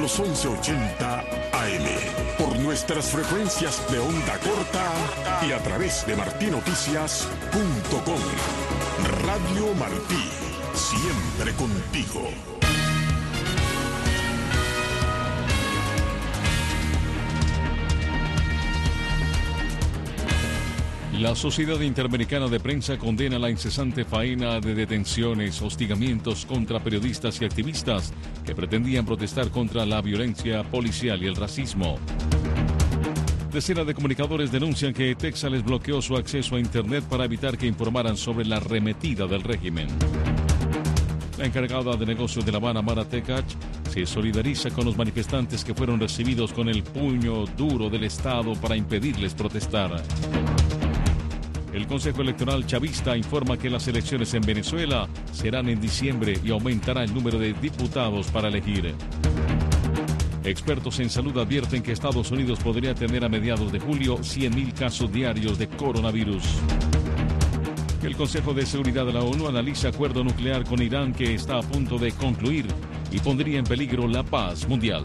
los 1180 AM, por nuestras frecuencias de onda corta y a través de martinoticias.com. Radio Martí, siempre contigo. La Sociedad Interamericana de Prensa condena la incesante faena de detenciones, hostigamientos contra periodistas y activistas que pretendían protestar contra la violencia policial y el racismo. Decenas de comunicadores denuncian que TEXA les bloqueó su acceso a Internet para evitar que informaran sobre la arremetida del régimen. La encargada de negocios de La Habana, Mara Tekach, se solidariza con los manifestantes que fueron recibidos con el puño duro del Estado para impedirles protestar. El Consejo Electoral chavista informa que las elecciones en Venezuela serán en diciembre y aumentará el número de diputados para elegir. Expertos en salud advierten que Estados Unidos podría tener a mediados de julio 100.000 casos diarios de coronavirus. El Consejo de Seguridad de la ONU analiza acuerdo nuclear con Irán que está a punto de concluir y pondría en peligro la paz mundial.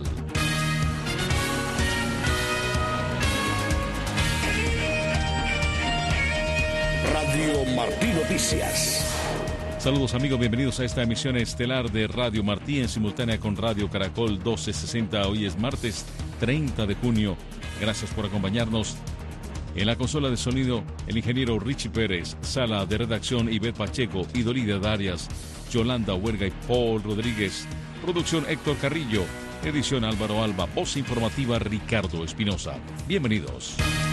Radio Martí Noticias. Saludos amigos, bienvenidos a esta emisión estelar de Radio Martí en simultánea con Radio Caracol 1260. Hoy es martes 30 de junio. Gracias por acompañarnos. En la consola de sonido, el ingeniero Richie Pérez, sala de redacción Ivette Pacheco, Idolida Darias, Yolanda Huerga y Paul Rodríguez. Producción Héctor Carrillo, edición Álvaro Alba, voz informativa Ricardo Espinosa. Bienvenidos.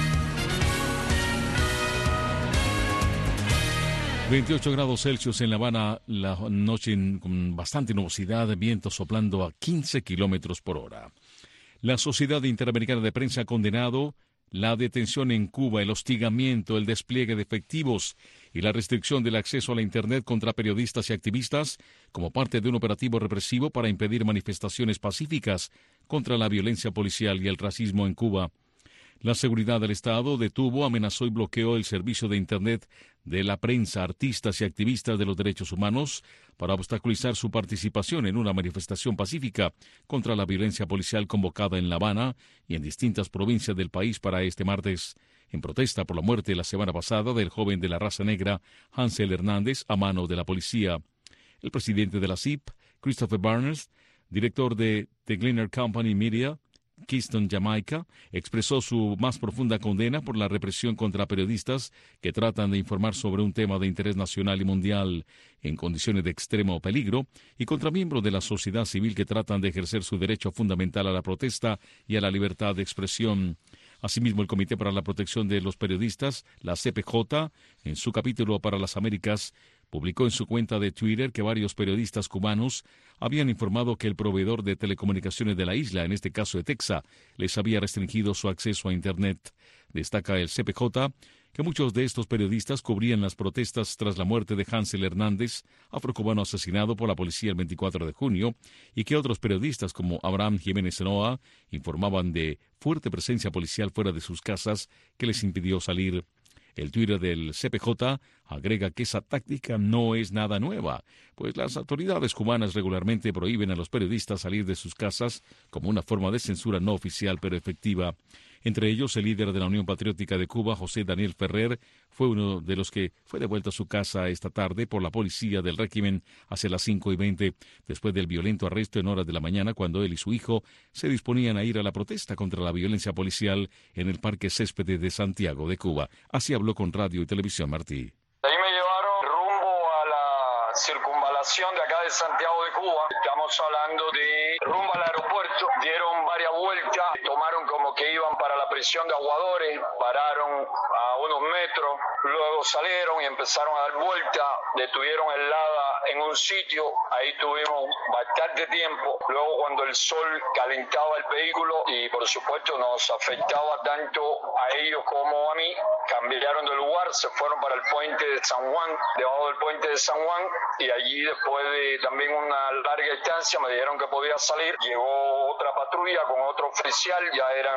28 grados Celsius en La Habana, la noche con bastante nubosidad, viento soplando a 15 kilómetros por hora. La Sociedad Interamericana de Prensa ha condenado la detención en Cuba, el hostigamiento, el despliegue de efectivos y la restricción del acceso a la Internet contra periodistas y activistas como parte de un operativo represivo para impedir manifestaciones pacíficas contra la violencia policial y el racismo en Cuba. La seguridad del Estado detuvo, amenazó y bloqueó el servicio de Internet de la prensa, artistas y activistas de los derechos humanos para obstaculizar su participación en una manifestación pacífica contra la violencia policial convocada en La Habana y en distintas provincias del país para este martes, en protesta por la muerte la semana pasada del joven de la raza negra Hansel Hernández a mano de la policía. El presidente de la CIP, Christopher Barnes, director de The Gleaner Company Media, Keystone Jamaica, expresó su más profunda condena por la represión contra periodistas que tratan de informar sobre un tema de interés nacional y mundial en condiciones de extremo peligro y contra miembros de la sociedad civil que tratan de ejercer su derecho fundamental a la protesta y a la libertad de expresión. Asimismo, el Comité para la Protección de los Periodistas, la CPJ, en su capítulo para las Américas, publicó en su cuenta de Twitter que varios periodistas cubanos habían informado que el proveedor de telecomunicaciones de la isla, en este caso de TEXA, les había restringido su acceso a Internet. Destaca el CPJ que muchos de estos periodistas cubrían las protestas tras la muerte de Hansel Hernández, afrocubano asesinado por la policía el 24 de junio, y que otros periodistas como Abraham Jiménez Noa informaban de fuerte presencia policial fuera de sus casas que les impidió salir. El Twitter del CPJ agrega que esa táctica no es nada nueva, pues las autoridades cubanas regularmente prohíben a los periodistas salir de sus casas como una forma de censura no oficial pero efectiva. Entre ellos, el líder de la Unión Patriótica de Cuba, José Daniel Ferrer, fue uno de los que fue devuelto a su casa esta tarde por la policía del régimen hacia las 5:20, después del violento arresto en horas de la mañana cuando él y su hijo se disponían a ir a la protesta contra la violencia policial en el Parque Céspedes de Santiago de Cuba. Así habló con Radio y Televisión Martí. Ahí me llevaron rumbo a la circunvalación de acá de Santiago de Cuba. Estamos hablando de rumbo al aeropuerto. Dieron varias vueltas, tomaron como que iban para la prisión de Aguadores, pararon a unos metros, luego salieron y empezaron a dar vueltas, detuvieron el Lada en un sitio, ahí tuvimos bastante tiempo. Luego cuando el sol calentaba el vehículo y por supuesto nos afectaba tanto a ellos como a mí, cambiaron de lugar, se fueron para el puente de San Juan, debajo del puente de San Juan, y allí después de también una larga distancia me dijeron que podía salir. Llegó otra patrulla con otro oficial, ya eran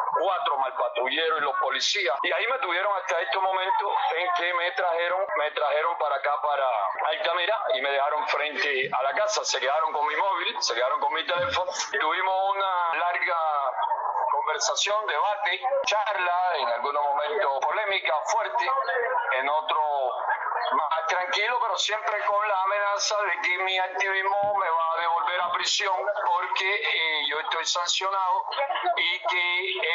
4 más el patrullero y los policías, y ahí me tuvieron hasta este momento en que me trajeron para acá, para Altamira, y me dejaron frente a la casa. Se quedaron con mi móvil, se quedaron con mi teléfono. Tuvimos un conversación, debate, charla, en algunos momentos polémica, fuerte, en otro más tranquilo, pero siempre con la amenaza de que mi activismo me va a devolver a prisión porque yo estoy sancionado y que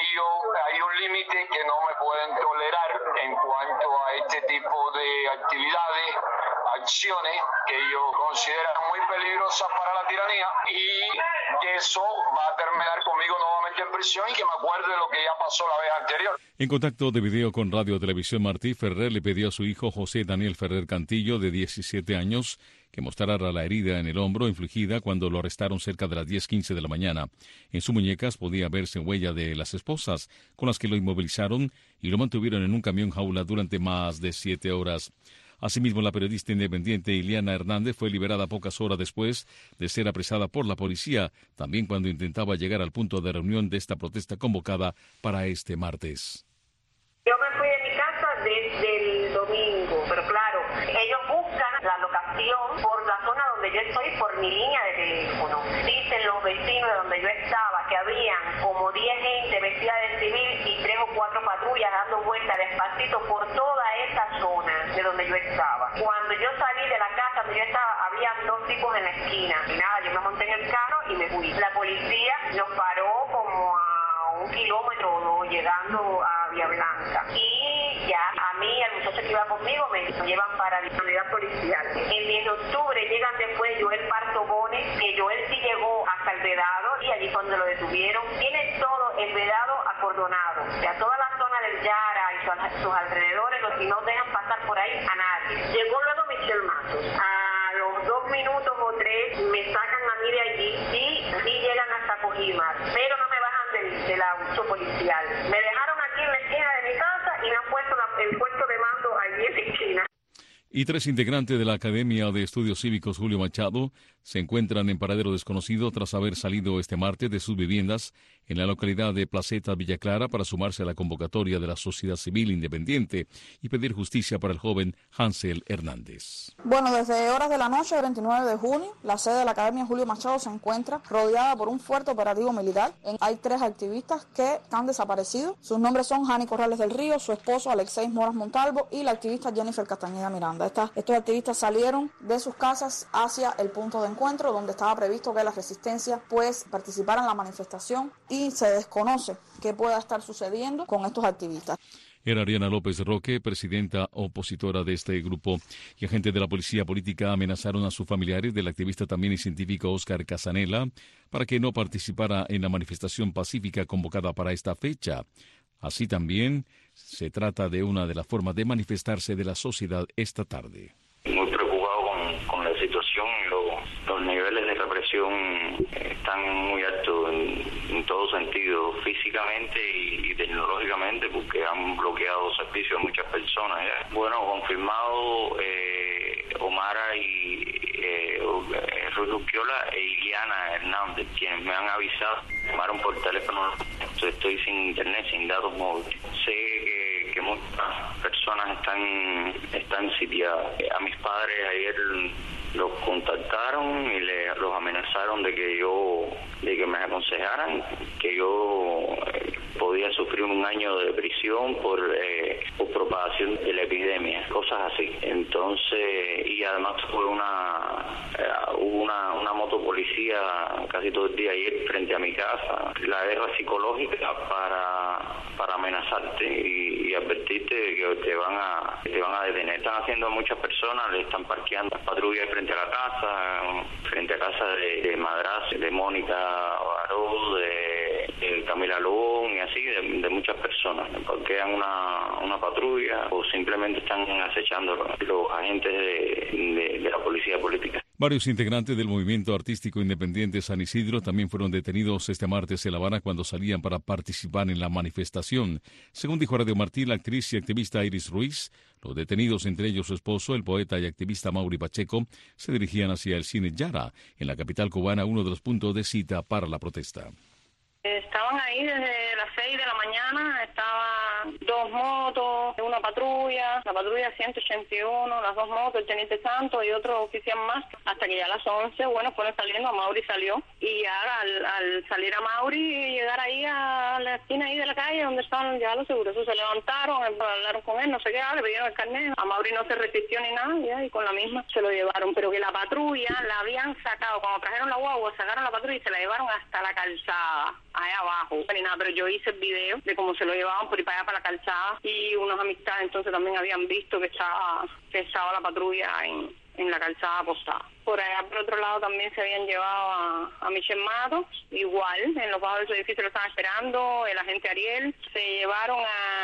hay un límite que no me pueden tolerar en cuanto a este tipo de actividades, acciones que ellos consideran muy peligrosas para la tiranía, y que eso va a terminar conmigo nuevamente en prisión y que me acuerde de lo que ya pasó la vez anterior. En contacto de video con Radio Televisión, Martí Ferrer le pidió a su hijo José Daniel Ferrer Cantillo, de 17 años, que mostrara la herida en el hombro infligida cuando lo arrestaron cerca de las 10:15 de la mañana. En sus muñecas podía verse huella de las esposas, con las que lo inmovilizaron y lo mantuvieron en un camión jaula durante más de 7 horas. Asimismo, la periodista independiente Iliana Hernández fue liberada pocas horas después de ser apresada por la policía, también cuando intentaba llegar al punto de reunión de esta protesta convocada para este martes. Yo me fui de mi casa desde el domingo, pero claro, ellos buscan la locación por la zona donde yo estoy, por mi línea de teléfono. Dicen los vecinos de donde yo estaba que habían como 10 gente vestida de civil y 3 o 4 patrullas dando vueltas despacito por toda esa zona de donde yo estaba. Cuando yo salí de la casa donde yo estaba, habían 2 tipos en la esquina. Y nada, yo me monté en el carro y me fui. La policía nos paró como a 1 kilómetro o 2, llegando a Vía Blanca. Y ya a mí y al muchacho que iba conmigo me llevan para la unidad policial. El 10 de octubre llegan después Joel Parto Bones, que Joel sí llegó hasta el Vedado, y allí cuando lo detuvieron, tiene todo el Vedado acordonado. O sea, toda la zona del Yara y sus alrededores, y no dejan pasar por ahí a nadie. Llegó luego Michelle Matos. A los 2 minutos o 3 me sacan a mí de allí y llegan hasta Cojimar, pero no me bajan del auto policial. Me dejaron aquí en la esquina de mi casa y me han puesto el puesto de mando allí en la esquina. Y 3 integrantes de la Academia de Estudios Cívicos Julio Machado se encuentran en paradero desconocido tras haber salido este martes de sus viviendas en la localidad de Placeta, Villa Clara, para sumarse a la convocatoria de la sociedad civil independiente y pedir justicia para el joven Hansel Hernández. Bueno, desde horas de la noche del 29 de junio, la sede de la Academia Julio Machado se encuentra rodeada por un fuerte operativo militar. Hay 3 activistas que están desaparecidos. Sus nombres son Jani Corrales del Río, su esposo Alexeis Moras Montalvo y la activista Jennifer Castañeda Miranda. Estos activistas salieron de sus casas hacia el punto de encuentro donde estaba previsto que la resistencia participara en la manifestación, y se desconoce qué pueda estar sucediendo con estos activistas. Era Ariana López Roque, presidenta opositora de este grupo, y agentes de la policía política amenazaron a sus familiares del activista también y científico Oscar Casanela para que no participara en la manifestación pacífica convocada para esta fecha. Así también se trata de una de las formas de manifestarse de la sociedad esta tarde. Muy preocupado con la situación. Los niveles de represión están muy altos en todo sentido, físicamente y tecnológicamente, porque han bloqueado servicios a muchas personas. ¿Ya? Bueno, confirmado Omara y Ruiz Urquiola e Iliana Hernández, quienes me han avisado, llamaron por teléfono. Estoy sin internet, sin datos móviles. Sé que muchas personas están sitiadas. A mis padres ayer los contactaron y los amenazaron de que me aconsejaran que yo podía sufrir 1 año de prisión por propagación de la epidemia, cosas así. Entonces, y además hubo una motopolicía casi todo el día ayer frente a mi casa. La guerra psicológica para amenazarte y advertirte de que te van a detener. Están haciendo a muchas personas, le están parqueando las patrullas frente a la casa de Madrazo, de Mónica Baró, de Camila Lobón y así, de muchas personas. Parquean una patrulla o simplemente están acechando los agentes de la policía política. Varios integrantes del movimiento artístico independiente San Isidro también fueron detenidos este martes en La Habana cuando salían para participar en la manifestación. Según dijo Radio Martí, la actriz y activista Iris Ruiz, los detenidos, entre ellos su esposo, el poeta y activista Mauri Pacheco, se dirigían hacia el cine Yara, en la capital cubana, uno de los puntos de cita para la protesta. Estaban ahí desde las 6 de la mañana, estaban 2 motos, una patrulla patrulla 181, las 2 motos, el teniente Santos y otro oficial más, hasta que ya a las 11, bueno, fueron saliendo, Mauri salió, y ya al salir a Mauri y llegar ahí a la esquina ahí de la calle donde estaban ya los seguros, se levantaron, hablaron con él, no sé qué, le pidieron el carnet, a Mauri no se resistió ni nada, ya, y con la misma se lo llevaron, pero que la patrulla la habían sacado, cuando trajeron la guagua, sacaron la patrulla y se la llevaron hasta la calzada, allá abajo, ni nada, pero yo hice el video de cómo se lo llevaban por ir para allá para la calzada, y unas amistades entonces también habían visto que estaba la patrulla en la calzada postada. Por allá, por otro lado, también se habían llevado a Michel Matos, igual, en los bajos de su edificio lo estaban esperando, el agente Ariel. Se llevaron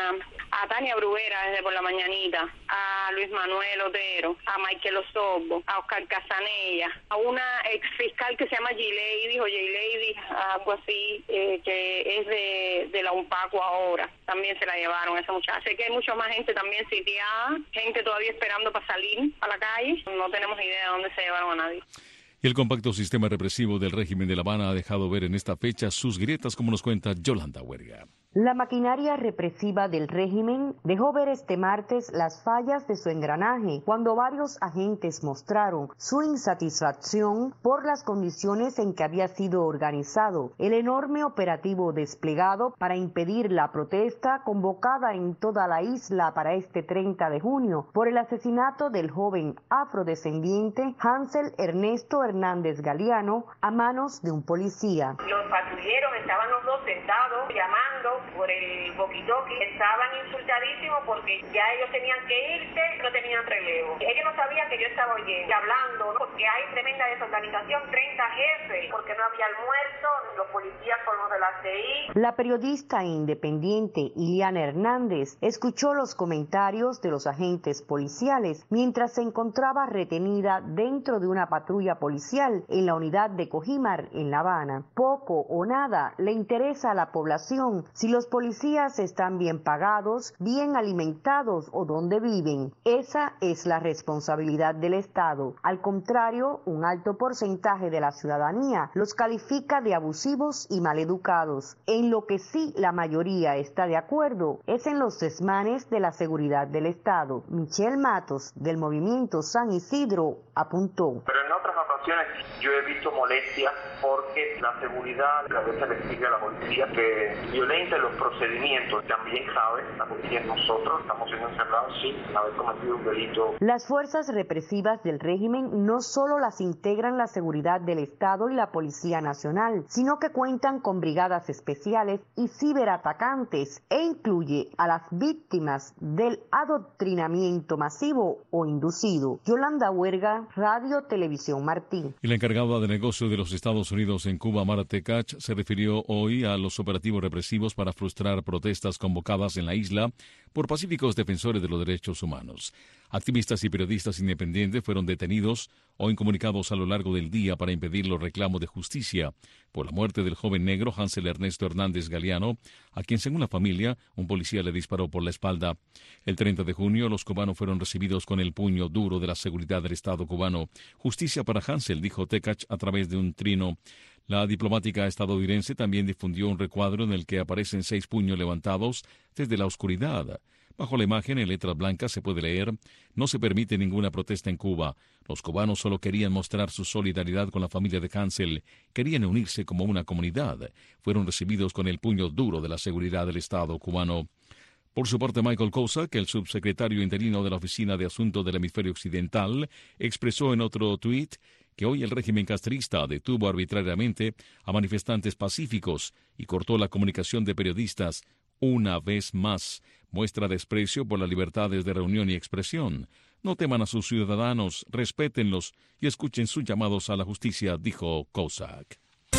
a Tania Bruguera desde por la mañanita, a Luis Manuel Otero, a Michael Osorbo, a Oscar Casanella, a una ex fiscal que se llama G-Lady, o J-Lady, algo así, que es de la UNPACO ahora. También se la llevaron a esa muchacha. Sé que hay mucha más gente también sitiada, gente todavía esperando para salir a la calle. No tenemos idea de dónde se llevaron a nadie. Y el compacto sistema represivo del régimen de La Habana ha dejado ver en esta fecha sus grietas, como nos cuenta Yolanda Huerga. La maquinaria represiva del régimen dejó ver este martes las fallas de su engranaje cuando varios agentes mostraron su insatisfacción por las condiciones en que había sido organizado el enorme operativo desplegado para impedir la protesta convocada en toda la isla para este 30 de junio por el asesinato del joven afrodescendiente Hansel Ernesto Hernández Galeano a manos de un policía. Los patrulleros estaban los dos sentados llamando por el walkie-talkie, estaban insultadísimos porque ya ellos tenían que irse, no tenían relevo. Ellos no sabían que yo estaba hablando, porque hay tremenda desorganización, 30 jefes, porque no había almuerzo, los policías con los de la CI. La periodista independiente Iliana Hernández escuchó los comentarios de los agentes policiales mientras se encontraba retenida dentro de una patrulla policial en la unidad de Cojimar en La Habana. Poco o nada le interesa a la población si los policías están bien pagados, bien alimentados o dónde viven. Esa es la responsabilidad del Estado. Al contrario, un alto porcentaje de la ciudadanía los califica de abusivos y maleducados. En lo que sí la mayoría está de acuerdo es en los desmanes de la seguridad del Estado. Michel Matos, del Movimiento San Isidro, apuntó. Pero en otras ocasiones yo he visto molestias porque la seguridad a veces le exige a la policía que violente los procedimientos. También sabe la policía, nosotros estamos siendo encerrados sin haber cometido un delito. Las fuerzas represivas del régimen no solo las integran la seguridad del Estado y la Policía Nacional, sino que cuentan con brigadas especiales y ciberatacantes e incluye a las víctimas del adoctrinamiento masivo o inducido. Yolanda Huerga, Radio Televisión Martín. Y la encargada de negocio de los Estados Unidos en Cuba, Mara Tekach, se refirió hoy a los operativos represivos para frustrar protestas convocadas en la isla por pacíficos defensores de los derechos humanos. Activistas y periodistas independientes fueron detenidos o incomunicados a lo largo del día para impedir los reclamos de justicia por la muerte del joven negro Hansel Ernesto Hernández Galeano, a quien, según la familia, un policía le disparó por la espalda. El 30 de junio, los cubanos fueron recibidos con el puño duro de la seguridad del Estado cubano. Justicia para Hansel, dijo Tekach a través de un trino. La diplomática estadounidense también difundió un recuadro en el que aparecen 6 puños levantados desde la oscuridad. Bajo la imagen, en letras blancas, se puede leer: no se permite ninguna protesta en Cuba. Los cubanos solo querían mostrar su solidaridad con la familia de Hansel. Querían unirse como una comunidad. Fueron recibidos con el puño duro de la seguridad del Estado cubano. Por su parte, Michael Kozak, el subsecretario interino de la Oficina de Asuntos del Hemisferio Occidental, expresó en otro tuit que hoy el régimen castrista detuvo arbitrariamente a manifestantes pacíficos y cortó la comunicación de periodistas. Una vez más, muestra desprecio por las libertades de reunión y expresión. No teman a sus ciudadanos, respétenlos y escuchen sus llamados a la justicia, dijo Kozak.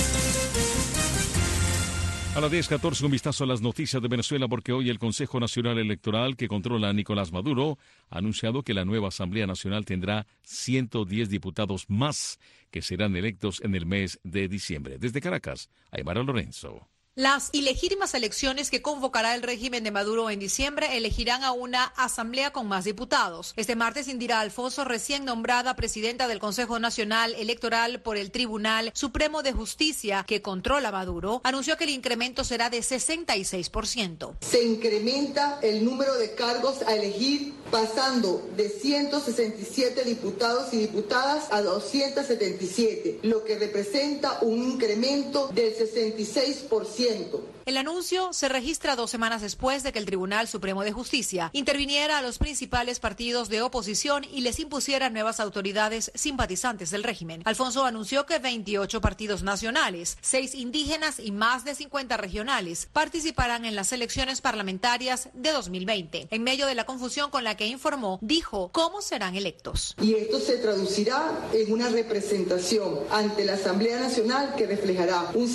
A las 10:14, un vistazo a las noticias de Venezuela, porque hoy el Consejo Nacional Electoral, que controla a Nicolás Maduro, ha anunciado que la nueva Asamblea Nacional tendrá 110 diputados más que serán electos en el mes de diciembre. Desde Caracas, Aymara Lorenzo. Las ilegítimas elecciones que convocará el régimen de Maduro en diciembre elegirán a una asamblea con más diputados. Este martes, Indira Alfonso, recién nombrada presidenta del Consejo Nacional Electoral por el Tribunal Supremo de Justicia que controla a Maduro, anunció que el incremento será de 66%. Se incrementa el número de cargos a elegir pasando de 167 diputados y diputadas a 277, lo que representa un incremento del 66%. El anuncio se registra 2 semanas después de que el Tribunal Supremo de Justicia interviniera a los principales partidos de oposición y les impusiera nuevas autoridades simpatizantes del régimen. Alfonso anunció que 28 partidos nacionales, 6 indígenas y más de 50 regionales participarán en las elecciones parlamentarias de 2020. En medio de la confusión con la que informó, dijo cómo serán electos. Y esto se traducirá en una representación ante la Asamblea Nacional que reflejará un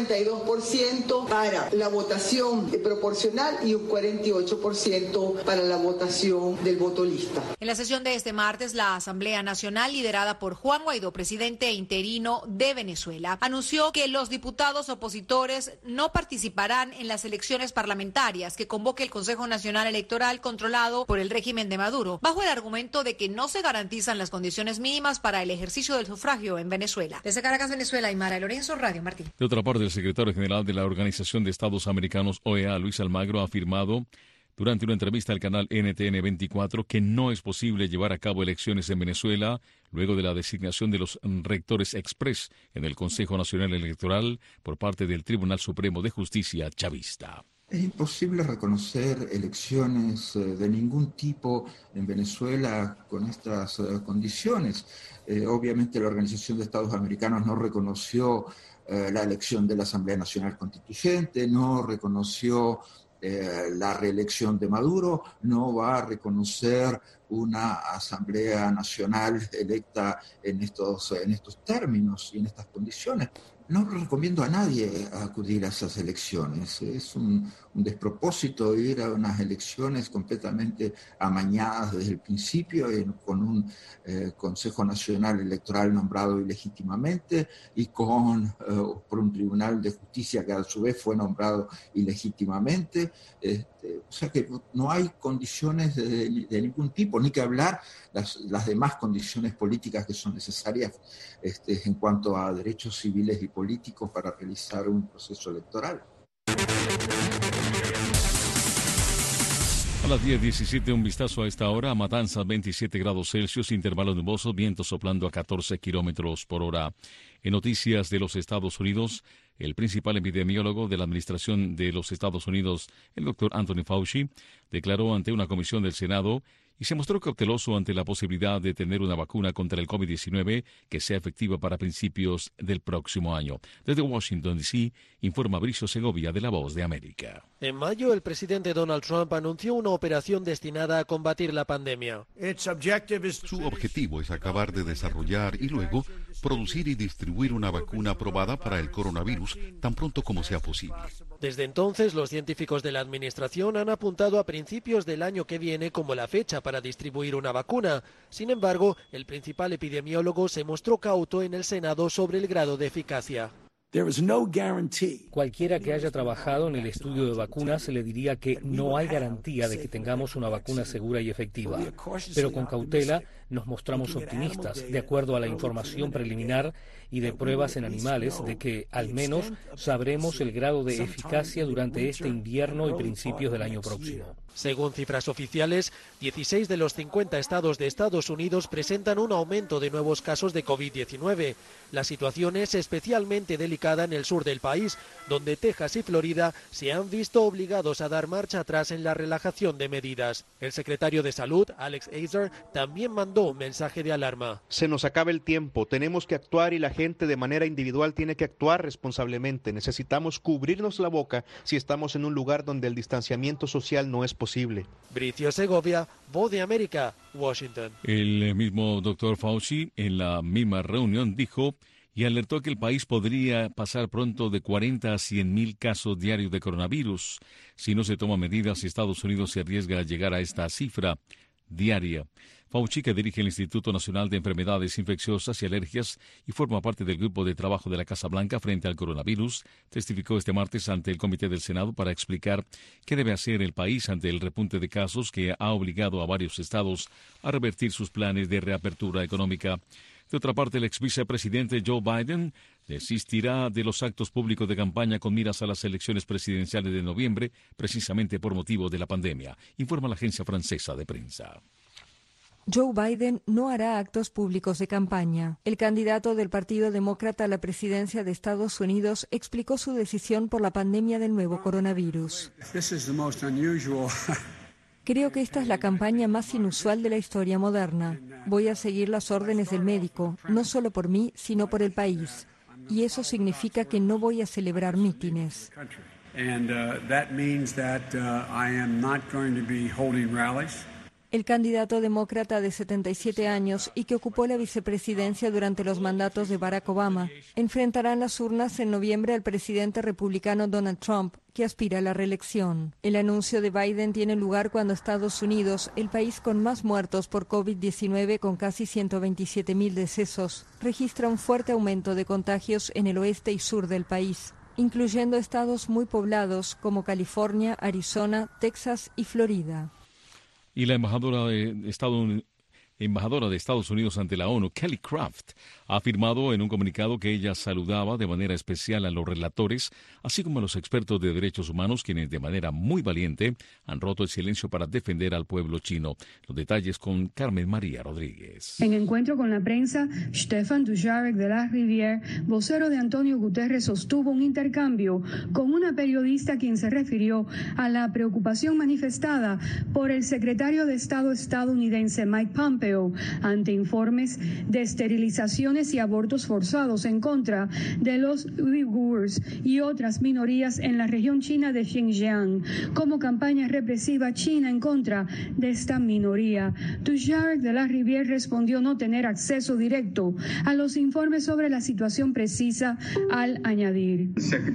52% para la votación proporcional y un 48% para la votación del voto lista. En la sesión de este martes, la Asamblea Nacional, liderada por Juan Guaidó, presidente interino de Venezuela, anunció que los diputados opositores no participarán en las elecciones parlamentarias que convoque el Consejo Nacional Electoral controlado por el régimen de Maduro, bajo el argumento de que no se garantizan las condiciones mínimas para el ejercicio del sufragio en Venezuela. Desde Caracas, Venezuela, Aymara Lorenzo, Radio Martín. De otra parte, el secretario general de la Organización de Estados Americanos, OEA, Luis Almagro, ha afirmado durante una entrevista al canal NTN 24 que no es posible llevar a cabo elecciones en Venezuela luego de la designación de los rectores express en el Consejo Nacional Electoral por parte del Tribunal Supremo de Justicia chavista. Es imposible reconocer elecciones de ningún tipo en Venezuela con estas condiciones. Obviamente la Organización de Estados Americanos no reconoció la elección de la Asamblea Nacional Constituyente, no reconoció la reelección de Maduro, no va a reconocer una Asamblea Nacional electa en estos términos y en estas condiciones. No recomiendo a nadie acudir a esas elecciones. Es un despropósito ir a unas elecciones completamente amañadas desde el principio, con un Consejo Nacional Electoral nombrado ilegítimamente y por un Tribunal de Justicia que a su vez fue nombrado ilegítimamente. O sea que no hay condiciones de ningún tipo, ni que hablar las demás condiciones políticas que son necesarias en cuanto a derechos civiles y políticos para realizar un proceso electoral. A las 10:17, un vistazo a esta hora. Matanzas, 27 grados Celsius, intervalos nubosos, viento soplando a 14 kilómetros por hora. En noticias de los Estados Unidos, el principal epidemiólogo de la Administración de los Estados Unidos, el doctor Anthony Fauci, declaró ante una comisión del Senado y se mostró cauteloso ante la posibilidad de tener una vacuna contra el COVID-19 que sea efectiva para principios del próximo año. Desde Washington, D.C., informa Bricio Segovia de La Voz de América. En mayo, el presidente Donald Trump anunció una operación destinada a combatir la pandemia. Su objetivo es acabar de desarrollar y luego producir y distribuir una vacuna aprobada para el coronavirus tan pronto como sea posible. Desde entonces, los científicos de la administración han apuntado a principios del año que viene como la fecha para distribuir una vacuna. Sin embargo, el principal epidemiólogo se mostró cauto en el Senado sobre el grado de eficacia. Cualquiera que haya trabajado en el estudio de vacunas le diría que no hay garantía de que tengamos una vacuna segura y efectiva. Pero con cautela nos mostramos optimistas, de acuerdo a la información preliminar y de pruebas en animales, de que al menos sabremos el grado de eficacia durante este invierno y principios del año próximo. Según cifras oficiales, 16 de los 50 estados de Estados Unidos presentan un aumento de nuevos casos de COVID-19. La situación es especialmente delicada en el sur del país, donde Texas y Florida se han visto obligados a dar marcha atrás en la relajación de medidas. El secretario de Salud, Alex Azar, también mandó un mensaje de alarma. Se nos acaba el tiempo, tenemos que actuar y la gente de manera individual tiene que actuar responsablemente. Necesitamos cubrirnos la boca si estamos en un lugar donde el distanciamiento social no es posible. Bricio Segovia, Voz de América, Washington. El mismo doctor Fauci en la misma reunión dijo y alertó que el país podría pasar pronto de 40 a 100,000 casos diarios de coronavirus. Si no se toman medidas, Estados Unidos se arriesga a llegar a esta cifra diaria. Fauci, que dirige el Instituto Nacional de Enfermedades Infecciosas y Alergias y forma parte del grupo de trabajo de la Casa Blanca frente al coronavirus, testificó este martes ante el Comité del Senado para explicar qué debe hacer el país ante el repunte de casos que ha obligado a varios estados a revertir sus planes de reapertura económica. De otra parte, el ex vicepresidente Joe Biden desistirá de los actos públicos de campaña con miras a las elecciones presidenciales de noviembre, precisamente por motivo de la pandemia, informa la agencia francesa de prensa. Joe Biden no hará actos públicos de campaña. El candidato del Partido Demócrata a la presidencia de Estados Unidos explicó su decisión por la pandemia del nuevo coronavirus. Creo que esta es la campaña más inusual de la historia moderna. Voy a seguir las órdenes del médico, no solo por mí, sino por el país. Y eso significa que no voy a celebrar mítines. El candidato demócrata de 77 años y que ocupó la vicepresidencia durante los mandatos de Barack Obama enfrentará en las urnas en noviembre al presidente republicano Donald Trump, que aspira a la reelección. El anuncio de Biden tiene lugar cuando Estados Unidos, el país con más muertos por COVID-19 con casi 127.000 decesos, registra un fuerte aumento de contagios en el oeste y sur del país, incluyendo estados muy poblados como California, Arizona, Texas y Florida. Y la embajadora de Estados Unidos ante la ONU, Kelly Craft, ha afirmado en un comunicado que ella saludaba de manera especial a los relatores, así como a los expertos de derechos humanos, quienes de manera muy valiente han roto el silencio para defender al pueblo chino. Los detalles con Carmen María Rodríguez. En encuentro con la prensa, Stéphane Dujarric de la Rivière, vocero de Antonio Guterres, sostuvo un intercambio con una periodista quien se refirió a la preocupación manifestada por el secretario de Estado estadounidense Mike Pompeo ante informes de esterilizaciones y abortos forzados en contra de los uigures y otras minorías en la región china de Xinjiang, como campaña represiva china en contra de esta minoría. Dujarric de la Rivière respondió no tener acceso directo a los informes sobre la situación precisa, al añadir: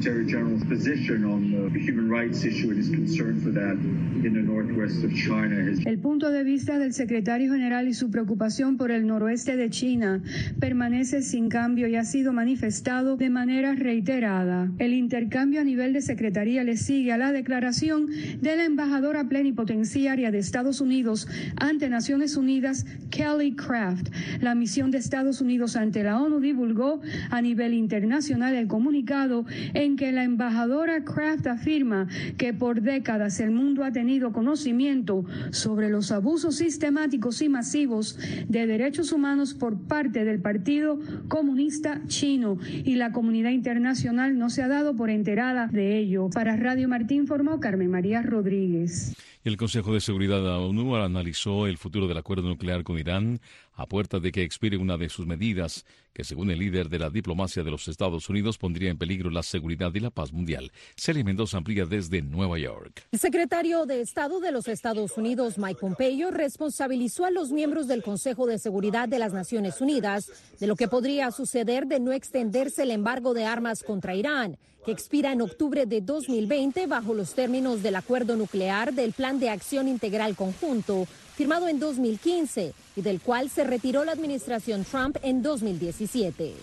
el punto de vista del secretario general y su preocupación por el noroeste de China permanece sin cambio y ha sido manifestado de manera reiterada. El intercambio a nivel de secretaría le sigue a la declaración de la embajadora plenipotenciaria de Estados Unidos ante Naciones Unidas, Kelly Craft. La misión de Estados Unidos ante la ONU divulgó a nivel internacional el comunicado en que la embajadora Craft afirma que por décadas el mundo ha tenido conocimiento sobre los abusos sistemáticos y masivos de derechos humanos por parte del Partido Comunista Chino y la comunidad internacional no se ha dado por enterada de ello. Para Radio Martí informó Carmen María Rodríguez. El Consejo de Seguridad de la ONU analizó el futuro del acuerdo nuclear con Irán a puerta de que expire una de sus medidas, que según el líder de la diplomacia de los Estados Unidos pondría en peligro la seguridad y la paz mundial. Celia Mendoza amplía desde Nueva York. El secretario de Estado de los Estados Unidos, Mike Pompeo, responsabilizó a los miembros del Consejo de Seguridad de las Naciones Unidas de lo que podría suceder de no extenderse el embargo de armas contra Irán, que expira en octubre de 2020 bajo los términos del acuerdo nuclear del Plan de Acción Integral Conjunto, firmado en 2015 y del cual se retiró la administración Trump en 2017.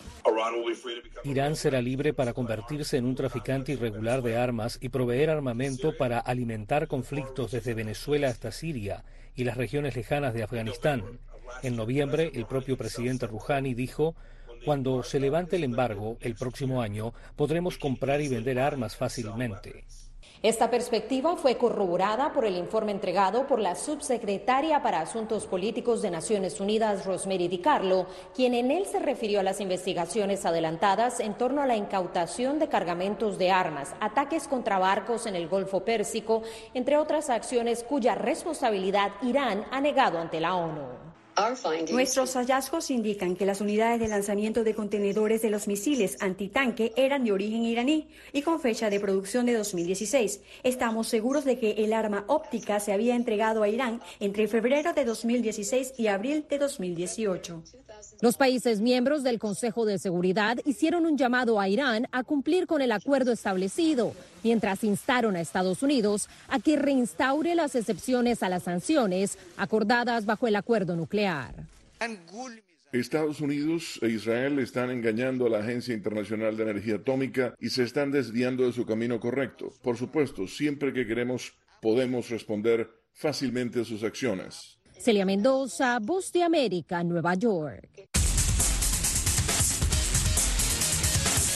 Irán será libre para convertirse en un traficante irregular de armas y proveer armamento para alimentar conflictos desde Venezuela hasta Siria y las regiones lejanas de Afganistán. En noviembre, el propio presidente Rouhani dijo: cuando se levante el embargo el próximo año, podremos comprar y vender armas fácilmente. Esta perspectiva fue corroborada por el informe entregado por la subsecretaria para Asuntos Políticos de Naciones Unidas, Rosemary DiCarlo, quien en él se refirió a las investigaciones adelantadas en torno a la incautación de cargamentos de armas, ataques contra barcos en el Golfo Pérsico, entre otras acciones cuya responsabilidad Irán ha negado ante la ONU. Nuestros hallazgos indican que las unidades de lanzamiento de contenedores de los misiles antitanque eran de origen iraní y con fecha de producción de 2016. Estamos seguros de que el arma óptica se había entregado a Irán entre febrero de 2016 y abril de 2018. Los países miembros del Consejo de Seguridad hicieron un llamado a Irán a cumplir con el acuerdo establecido, mientras instaron a Estados Unidos a que reinstaure las excepciones a las sanciones acordadas bajo el acuerdo nuclear. Estados Unidos e Israel están engañando a la Agencia Internacional de Energía Atómica y se están desviando de su camino correcto. Por supuesto, siempre que queremos, podemos responder fácilmente a sus acciones. Celia Mendoza, Voz de América, Nueva York.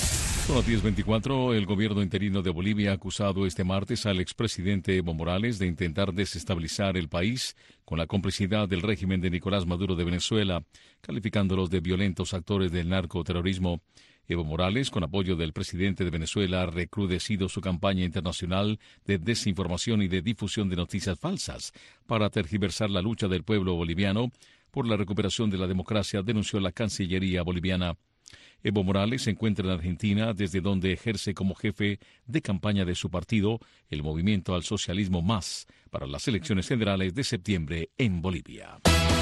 Son las 10:24. El gobierno interino de Bolivia ha acusado este martes al expresidente Evo Morales de intentar desestabilizar el país con la complicidad del régimen de Nicolás Maduro de Venezuela, calificándolos de violentos actores del narcoterrorismo. Evo Morales, con apoyo del presidente de Venezuela, ha recrudecido su campaña internacional de desinformación y de difusión de noticias falsas para tergiversar la lucha del pueblo boliviano por la recuperación de la democracia, denunció la Cancillería boliviana. Evo Morales se encuentra en Argentina, desde donde ejerce como jefe de campaña de su partido, el Movimiento al Socialismo Más, para las elecciones generales de septiembre en Bolivia.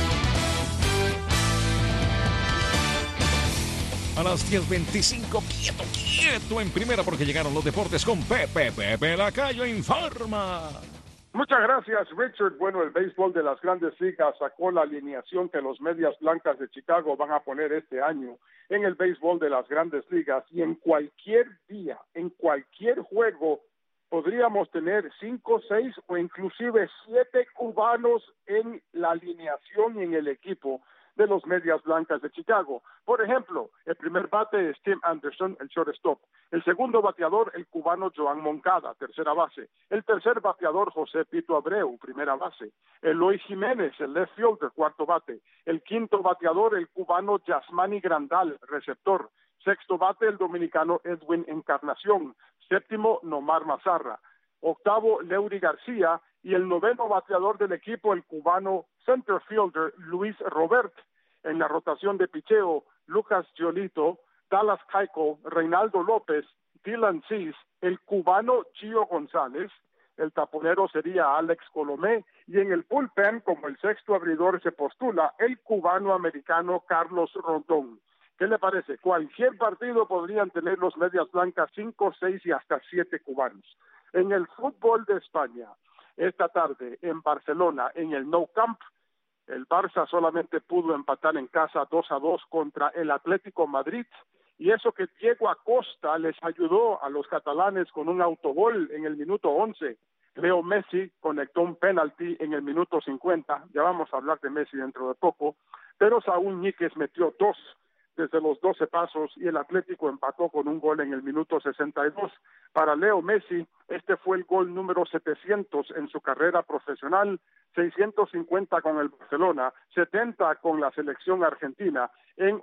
A las 10:25, quieto en primera, porque llegaron los deportes con Pepe Lacayo informa. Muchas gracias, Richard. Bueno, el béisbol de las Grandes Ligas sacó la alineación que los Medias Blancas de Chicago van a poner este año en el béisbol de las Grandes Ligas, y en cualquier día, en cualquier juego, podríamos tener 5, 6 o inclusive 7 cubanos en la alineación y en el equipo de los Medias Blancas de Chicago. Por ejemplo, el primer bate es Tim Anderson, el shortstop. El segundo bateador, el cubano Joan Moncada, tercera base. El tercer bateador, José Pito Abreu, primera base. Eloy Jiménez, el left fielder, cuarto bate. El quinto bateador, el cubano Yasmani Grandal, receptor. Sexto bate, el dominicano Edwin Encarnación. Séptimo, Nomar Mazarra. Octavo, Leury García. Y el noveno bateador del equipo, el cubano center fielder Luis Robert. En la rotación de picheo, Lucas Giolito, Dallas Keuchel, Reinaldo López, Dylan Cease, el cubano Gio González, el taponero sería Alex Colomé, y en el bullpen, como el sexto abridor se postula, el cubano-americano Carlos Rondón. ¿Qué le parece? Cualquier partido podrían tener los Medias Blancas 5, 6 y hasta 7 cubanos. En el fútbol de España, esta tarde en Barcelona, en el Nou Camp, el Barça solamente pudo empatar en casa 2-2 contra el Atlético Madrid, y eso que Diego Acosta les ayudó a los catalanes con un autogol en el minuto 11. Leo Messi conectó un penalti en el minuto 50, ya vamos a hablar de Messi dentro de poco, pero Saúl Ñíguez metió 2 desde los 12 pasos y el Atlético empató con un gol en el minuto 62. Para Leo Messi, este fue el gol número 700 en su carrera profesional, 650 con el Barcelona, 70 con la selección argentina en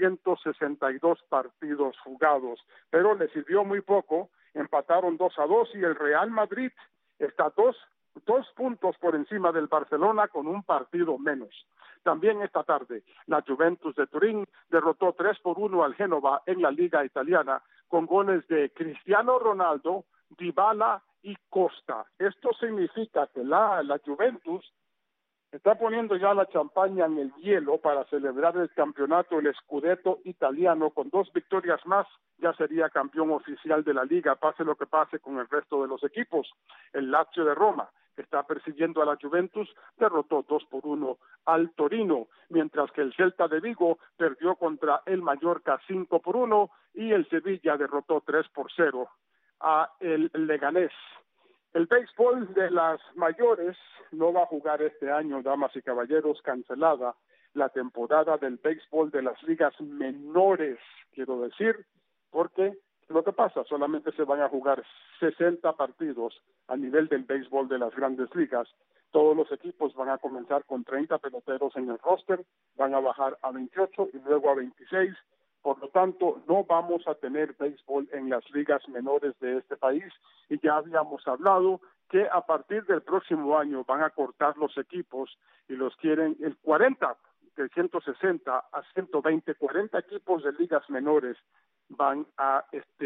862 partidos jugados. Pero le sirvió muy poco, empataron 2-2 y el Real Madrid está dos puntos por encima del Barcelona con un partido menos. También esta tarde, la Juventus de Turín derrotó 3-1 al Génova en la Liga Italiana con goles de Cristiano Ronaldo, Dybala y Costa. Esto significa que la Juventus está poniendo ya la champaña en el hielo para celebrar el campeonato, el Scudetto italiano. Con 2 victorias más ya sería campeón oficial de la Liga, pase lo que pase con el resto de los equipos. El Lazio de Roma, que está persiguiendo a la Juventus, derrotó 2-1 al Torino, mientras que el Celta de Vigo perdió contra el Mallorca 5-1 y el Sevilla derrotó 3-0 a el Leganés. El béisbol de las mayores no va a jugar este año, damas y caballeros, cancelada la temporada del béisbol de las ligas menores, quiero decir, porque lo que pasa, solamente se van a jugar 60 partidos a nivel del béisbol de las Grandes Ligas. Todos los equipos van a comenzar con 30 peloteros en el roster, van a bajar a 28 y luego a 26. Por lo tanto, no vamos a tener béisbol en las ligas menores de este país, y ya habíamos hablado que a partir del próximo año van a cortar los equipos y los quieren el 40, de 160 a 120, 40 equipos de ligas menores van a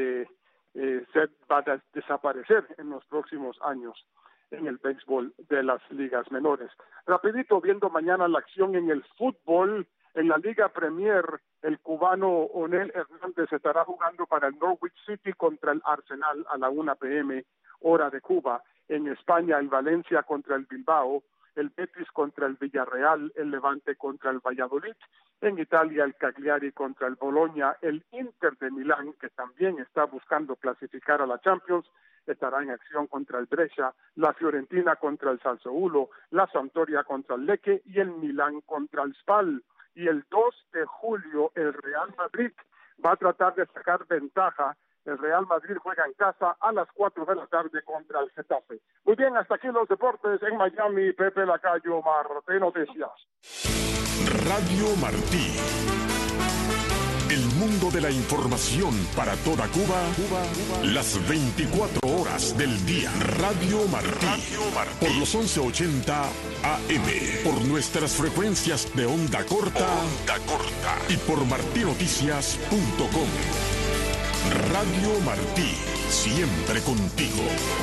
desaparecer en los próximos años en el béisbol de las ligas menores. Rapidito, viendo mañana la acción en el fútbol, en la Liga Premier, el cubano Onel Hernández estará jugando para el Norwich City contra el Arsenal a la 1 p.m. hora de Cuba. En España, el Valencia contra el Bilbao, el Betis contra el Villarreal, el Levante contra el Valladolid. En Italia, el Cagliari contra el Bologna, el Inter de Milán, que también está buscando clasificar a la Champions, estará en acción contra el Brescia, la Fiorentina contra el Sassuolo, la Sampdoria contra el Lecce y el Milán contra el Spal. Y el 2 de julio, el Real Madrid va a tratar de sacar ventaja El Real Madrid juega en casa a las 4 de la tarde contra el Getafe. Muy bien, hasta aquí los deportes en Miami. Pepe Lacayo, Martí Noticias. Radio Martí. El mundo de la información para toda Cuba, las 24 horas del día. Radio Martí. Por los 1180 AM. Por nuestras frecuencias de onda corta. Y por martinoticias.com. Radio Martí. Siempre contigo.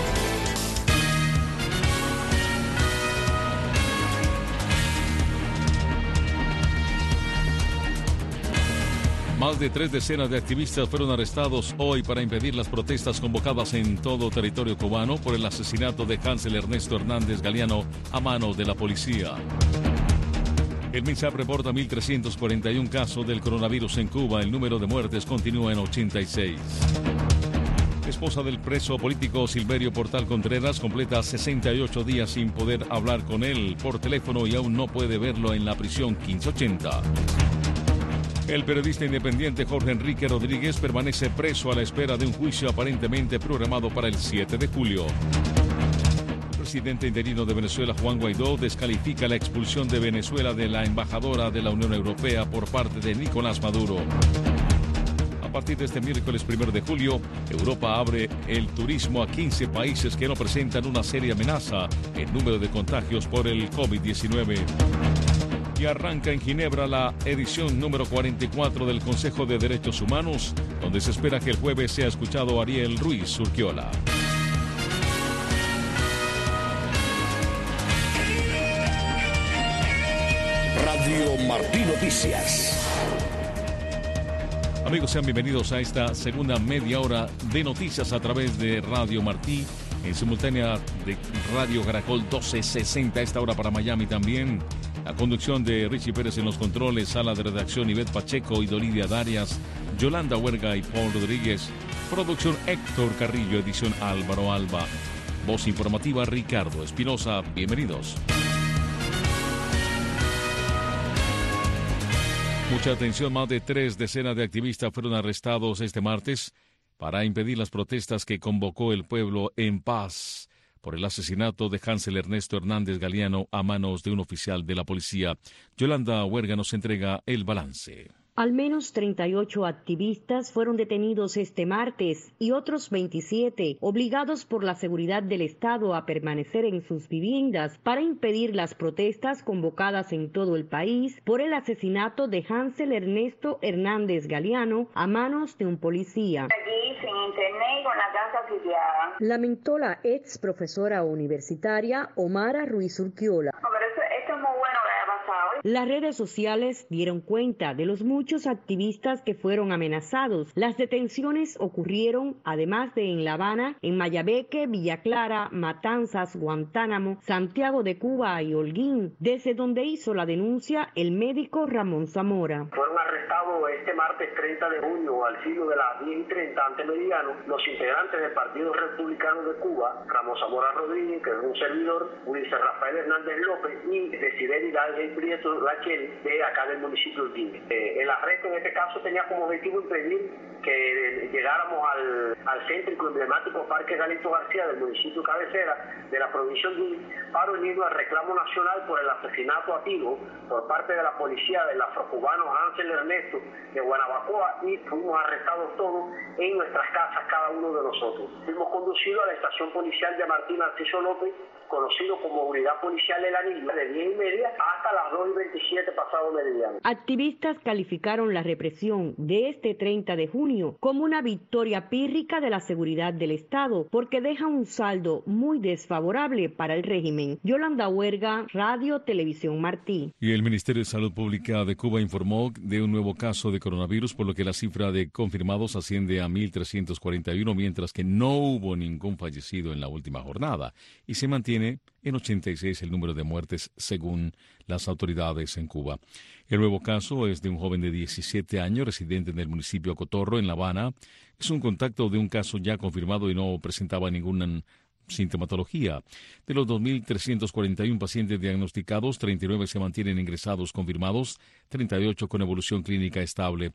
Más de 3 decenas de activistas fueron arrestados hoy para impedir las protestas convocadas en todo territorio cubano por el asesinato de Hansel Ernesto Hernández Galeano a manos de la policía. El MINSAP reporta 1.341 casos del coronavirus en Cuba. El número de muertes continúa en 86. Esposa del preso político Silverio Portal Contreras completa 68 días sin poder hablar con él por teléfono y aún no puede verlo en la prisión 1580. El periodista independiente Jorge Enrique Rodríguez permanece preso a la espera de un juicio aparentemente programado para el 7 de julio. El presidente interino de Venezuela, Juan Guaidó, descalifica la expulsión de Venezuela de la embajadora de la Unión Europea por parte de Nicolás Maduro. A partir de este miércoles 1 de julio, Europa abre el turismo a 15 países que no presentan una seria amenaza en número de contagios por el COVID-19. Y arranca en Ginebra la edición número 44 del Consejo de Derechos Humanos, donde se espera que el jueves sea escuchado Ariel Ruiz Urquiola. Radio Martí Noticias. Amigos, sean bienvenidos a esta segunda media hora de noticias a través de Radio Martí, en simultánea de Radio Caracol 1260, esta hora para Miami también. La conducción de Richie Pérez en los controles, sala de redacción Ivette Pacheco y Dolidia Darias, Yolanda Huerga y Paul Rodríguez, producción Héctor Carrillo, edición Álvaro Alba, voz informativa Ricardo Espinosa. Bienvenidos. Mucha atención, más de 3 decenas de activistas fueron arrestados este martes para impedir las protestas que convocó el pueblo en paz por el asesinato de Hansel Ernesto Hernández Galeano a manos de un oficial de la policía. Yolanda Huerga nos entrega el balance. Al menos 38 activistas fueron detenidos este martes y otros 27 obligados por la seguridad del Estado a permanecer en sus viviendas para impedir las protestas convocadas en todo el país por el asesinato de Hansel Ernesto Hernández Galeano a manos de un policía. Allí sin internet y con la casa sitiada. Lamentó la ex profesora universitaria Omara Ruiz Urquiola. No, pero esto es muy bueno que haya pasado. Las redes sociales dieron cuenta de los muchos activistas que fueron amenazados. Las detenciones ocurrieron, además de en La Habana, en Mayabeque, Villa Clara, Matanzas, Guantánamo, Santiago de Cuba y Holguín, desde donde hizo la denuncia el médico Ramón Zamora. Fueron arrestados este martes 30 de junio al filo de las 10:30 ante Meridiano los integrantes del Partido Republicano de Cuba, Ramón Zamora Rodríguez, que es un servidor, Ulises Rafael Hernández López y Desideri Hidalgo y Prieto Rachel de acá del municipio de Holguín. El arresto en este caso tenía como objetivo impedir que llegáramos al céntrico emblemático Parque Galito García del municipio cabecera de la provincia de Holguín para unirnos al reclamo nacional por el asesinato a tiro por parte de la policía del afrocubano Hansel Ernesto de Guanabacoa, y fuimos arrestados todos en nuestras casas, cada uno de nosotros. Fuimos conducidos a la estación policial de Martín Narciso López, conocido como Unidad Policial El Anillo, de 10:30 hasta las 2:27 pasado meridiano. Activistas calificaron la represión de este 30 de junio como una victoria pírrica de la seguridad del Estado, porque deja un saldo muy desfavorable para el régimen. Yolanda Huerga, Radio Televisión Martí. Y el Ministerio de Salud Pública de Cuba informó de un nuevo caso de coronavirus, por lo que la cifra de confirmados asciende a 1.341, mientras que no hubo ningún fallecido en la última jornada, y se mantiene en 86 el número de muertes según las autoridades en Cuba. El nuevo caso es de un joven de 17 años, residente en el municipio de Cotorro, en La Habana. Es un contacto de un caso ya confirmado y no presentaba ninguna sintomatología. De los 2.341 pacientes diagnosticados, 39 se mantienen ingresados confirmados, 38 con evolución clínica estable.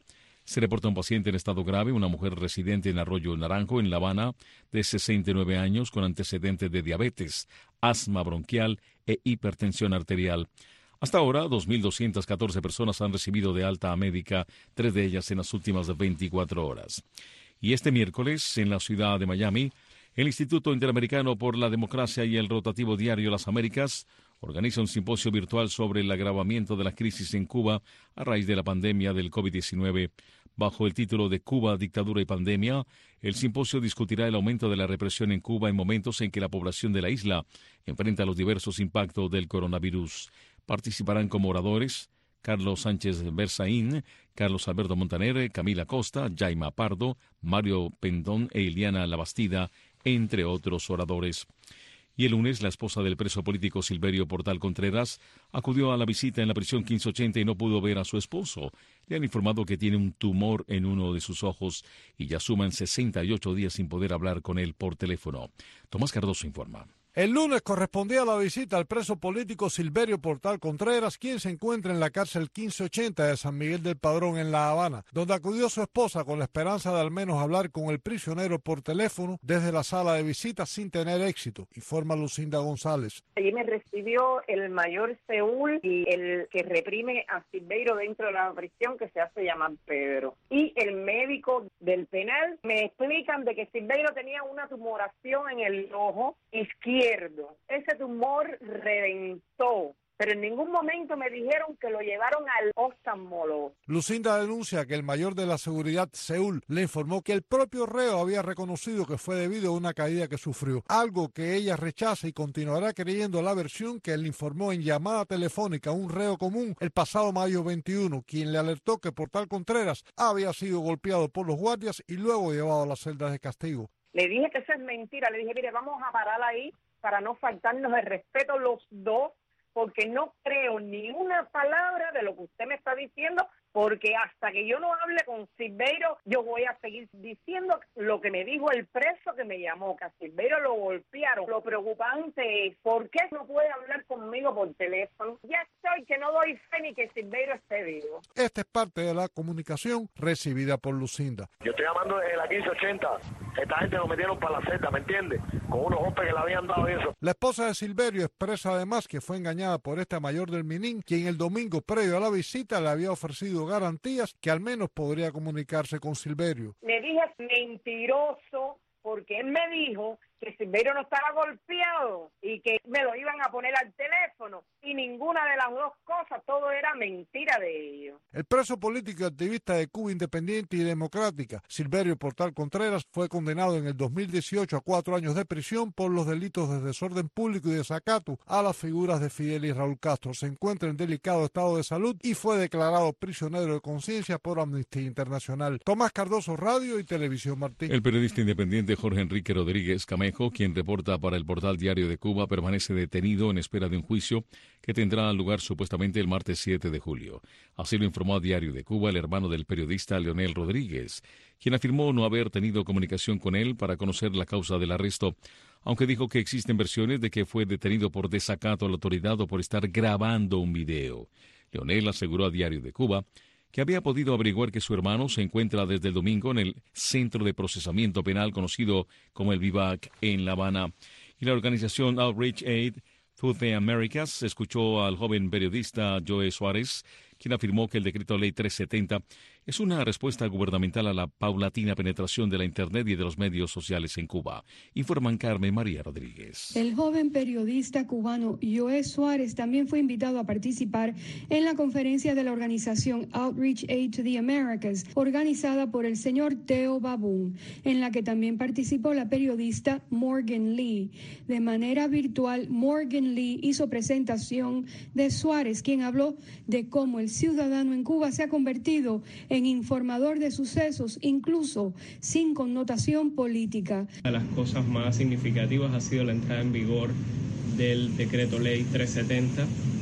Se reporta un paciente en estado grave, una mujer residente en Arroyo Naranjo, en La Habana, de 69 años, con antecedentes de diabetes, asma bronquial e hipertensión arterial. Hasta ahora, 2.214 personas han recibido de alta médica, 3 de ellas en las últimas 24 horas. Y este miércoles, en la ciudad de Miami, el Instituto Interamericano por la Democracia y el rotativo diario Las Américas organiza un simposio virtual sobre el agravamiento de la crisis en Cuba a raíz de la pandemia del COVID-19. Bajo el título de Cuba, dictadura y pandemia, el simposio discutirá el aumento de la represión en Cuba en momentos en que la población de la isla enfrenta los diversos impactos del coronavirus. Participarán como oradores Carlos Sánchez Berzaín, Carlos Alberto Montaner, Camila Costa, Jaima Pardo, Mario Pendón e Iliana Labastida, entre otros oradores. Y el lunes, la esposa del preso político Silverio Portal Contreras acudió a la visita en la prisión 1580 y no pudo ver a su esposo. Le han informado que tiene un tumor en uno de sus ojos y ya suman 68 días sin poder hablar con él por teléfono. Tomás Cardoso informa. El lunes correspondía la visita al preso político Silverio Portal Contreras, quien se encuentra en la cárcel 1580 de San Miguel del Padrón en La Habana, donde acudió su esposa con la esperanza de al menos hablar con el prisionero por teléfono desde la sala de visitas sin tener éxito, informa Lucinda González. Allí me recibió el mayor Seúl y el que reprime a Silverio dentro de la prisión, que se hace llamar Pedro. Y el médico del penal me explican de que Silverio tenía una tumoración en el ojo izquierdo. Ese tumor reventó, pero en ningún momento me dijeron que lo llevaron al oftalmólogo. Lucinda denuncia que el mayor de la seguridad, Seúl, le informó que el propio reo había reconocido que fue debido a una caída que sufrió, algo que ella rechaza y continuará creyendo la versión que le informó en llamada telefónica a un reo común el pasado mayo 21, quien le alertó que Portal Contreras había sido golpeado por los guardias y luego llevado a las celdas de castigo. Le dije que eso es mentira, le dije, mire, vamos a parar ahí para no faltarnos el respeto los dos, porque no creo ni una palabra de lo que usted me está diciendo, porque hasta que yo no hable con Silverio, yo voy a seguir diciendo lo que me dijo el preso que me llamó, que a Silverio lo golpearon. Lo preocupante es, ¿por qué no puede hablar conmigo por teléfono? Ya estoy, que no doy fe ni que Silverio esté vivo. Esta es parte de la comunicación recibida por Lucinda. Yo estoy llamando desde la 1580. Esta gente nos metieron para la celda, ¿me entiendes? Con unos golpes que le habían dado eso. La esposa de Silverio expresa además que fue engañada por este mayor del Minin, quien el domingo previo a la visita le había ofrecido garantías que al menos podría comunicarse con Silverio. Le dije mentiroso, porque él me dijo que Silverio no estaba golpeado y que me lo iban a poner al teléfono, y ninguna de las dos cosas, todo era mentira de ellos. El preso político y activista de Cuba Independiente y Democrática, Silverio Portal Contreras, fue condenado en el 2018 a 4 años de prisión por los delitos de desorden público y desacato a las figuras de Fidel y Raúl Castro. Se encuentra en delicado estado de salud y fue declarado prisionero de conciencia por Amnistía Internacional. Tomás Cardoso, Radio y Televisión Martín. El periodista independiente Jorge Enrique Rodríguez Camejo, quien reporta para el portal Diario de Cuba, permanece detenido en espera de un juicio que tendrá lugar supuestamente el martes 7 de julio. Así lo informó a Diario de Cuba el hermano del periodista Leonel Rodríguez, quien afirmó no haber tenido comunicación con él para conocer la causa del arresto, aunque dijo que existen versiones de que fue detenido por desacato a la autoridad o por estar grabando un video. Leonel aseguró a Diario de Cuba que había podido averiguar que su hermano se encuentra desde el domingo en el Centro de Procesamiento Penal conocido como el VIVAC en La Habana. Y la organización Outreach Aid Through the Americas escuchó al joven periodista Joe Suárez, quien afirmó que el decreto ley 370 es una respuesta gubernamental a la paulatina penetración de la Internet y de los medios sociales en Cuba. Informan Carmen María Rodríguez. El joven periodista cubano Joe Suárez también fue invitado a participar en la conferencia de la organización Outreach Aid to the Americas, organizada por el señor Theo Babún, en la que también participó la periodista Morgan Lee. De manera virtual, Morgan Lee hizo presentación de Suárez, quien habló de cómo el ciudadano en Cuba se ha convertido en informador de sucesos, incluso sin connotación política. Una de las cosas más significativas ha sido la entrada en vigor del decreto ley 370,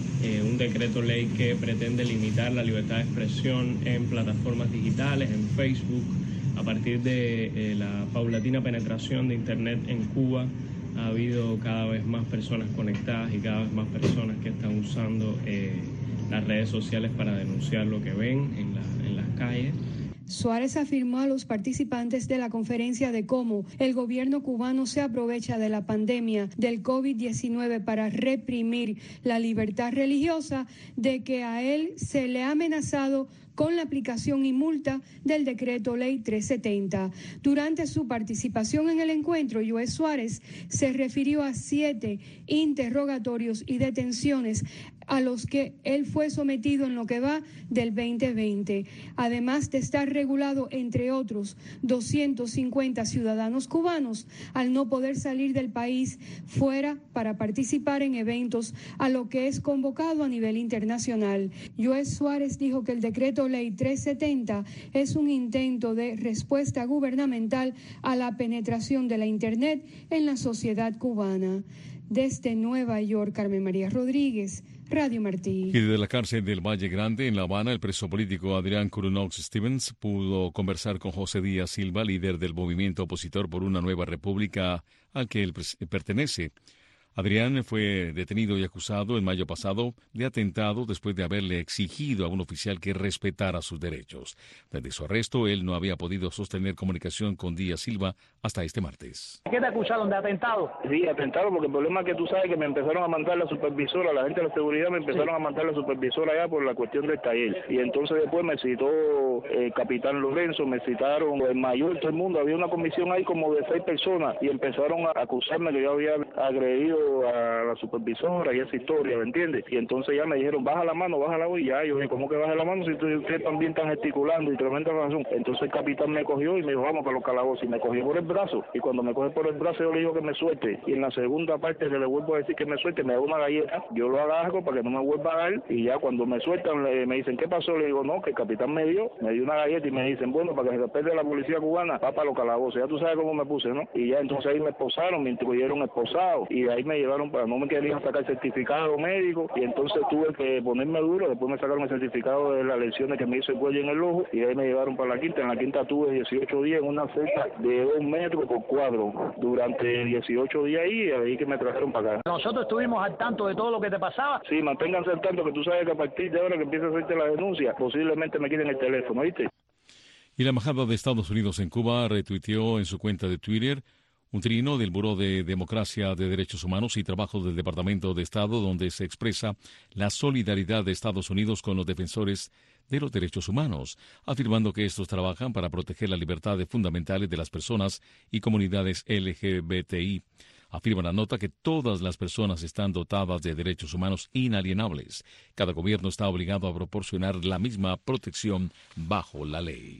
un decreto ley que pretende limitar la libertad de expresión en plataformas digitales, en Facebook. A partir de la paulatina penetración de Internet en Cuba, ha habido cada vez más personas conectadas y cada vez más personas que están usando las redes sociales para denunciar lo que ven en las calles. Suárez afirmó a los participantes de la conferencia de cómo el gobierno cubano se aprovecha de la pandemia del COVID-19 para reprimir la libertad religiosa, de que a él se le ha amenazado con la aplicación y multa del decreto ley 370. Durante su participación en el encuentro, Joe Suárez se refirió a 7 interrogatorios y detenciones a los que él fue sometido en lo que va del 2020, además de estar regulado, entre otros, 250 ciudadanos cubanos al no poder salir del país fuera para participar en eventos a lo que es convocado a nivel internacional. Joe Suárez dijo que el decreto ley 370 es un intento de respuesta gubernamental a la penetración de la Internet en la sociedad cubana. Desde Nueva York, Carmen María Rodríguez, Radio Martí. Y desde la cárcel del Valle Grande, en La Habana, el preso político Adrián Corunox Stevens pudo conversar con José Díaz Silva, líder del movimiento opositor por una nueva república al que él pertenece. Adrián fue detenido y acusado en mayo pasado de atentado después de haberle exigido a un oficial que respetara sus derechos. Desde su arresto, él no había podido sostener comunicación con Díaz Silva hasta este martes. ¿Qué te acusaron de atentado? Sí, atentado, porque el problema es que tú sabes que me empezaron a mandar la supervisora, la gente de la seguridad me empezaron a mandar la supervisora allá por la cuestión del taller. Y entonces después me citó el capitán Lorenzo, me citaron el mayor, todo el mundo. Había una comisión ahí como de 6 personas y empezaron a acusarme que yo había agredido a la supervisora y esa historia, ¿me entiendes? Y entonces ya me dijeron, baja la mano, y ya, yo dije, ¿cómo que baja la mano si ustedes también están gesticulando y tremenda razón? Entonces el capitán me cogió y me dijo, vamos para los calabozos, y me cogió por el brazo, y cuando me coge por el brazo yo le digo que me suelte, y en la segunda parte que le vuelvo a decir que me suelte, me da una galleta, yo lo agarro para que no me vuelva a dar, y ya cuando me sueltan me dicen, ¿qué pasó? Le digo, no, que el capitán me dio una galleta, y me dicen, bueno, para que se respete la policía cubana, va para los calabozos, ya tú sabes cómo me puse, ¿no? Y ya entonces ahí me esposaron, me instruyeron esposado, y de ahí me llevaron para no me querían sacar el certificado médico, y entonces tuve que ponerme duro. Después me sacaron el certificado de las lesiones que me hizo el cuello en el ojo, y de ahí me llevaron para la quinta. En la quinta tuve 18 días en una celda de 2 metros por cuadro durante 18 días ahí, y ahí que me trajeron para acá. Nosotros estuvimos al tanto de todo lo que te pasaba. Sí, manténganse al tanto, que tú sabes que a partir de ahora que empieza a hacerte la denuncia, posiblemente me quiten el teléfono, ¿viste? Y la Embajada de Estados Unidos en Cuba retuiteó en su cuenta de Twitter un trino del Buró de Democracia de Derechos Humanos y Trabajo del Departamento de Estado, donde se expresa la solidaridad de Estados Unidos con los defensores de los derechos humanos, afirmando que estos trabajan para proteger las libertades fundamentales de las personas y comunidades LGBTI. Afirma la nota que todas las personas están dotadas de derechos humanos inalienables. Cada gobierno está obligado a proporcionar la misma protección bajo la ley.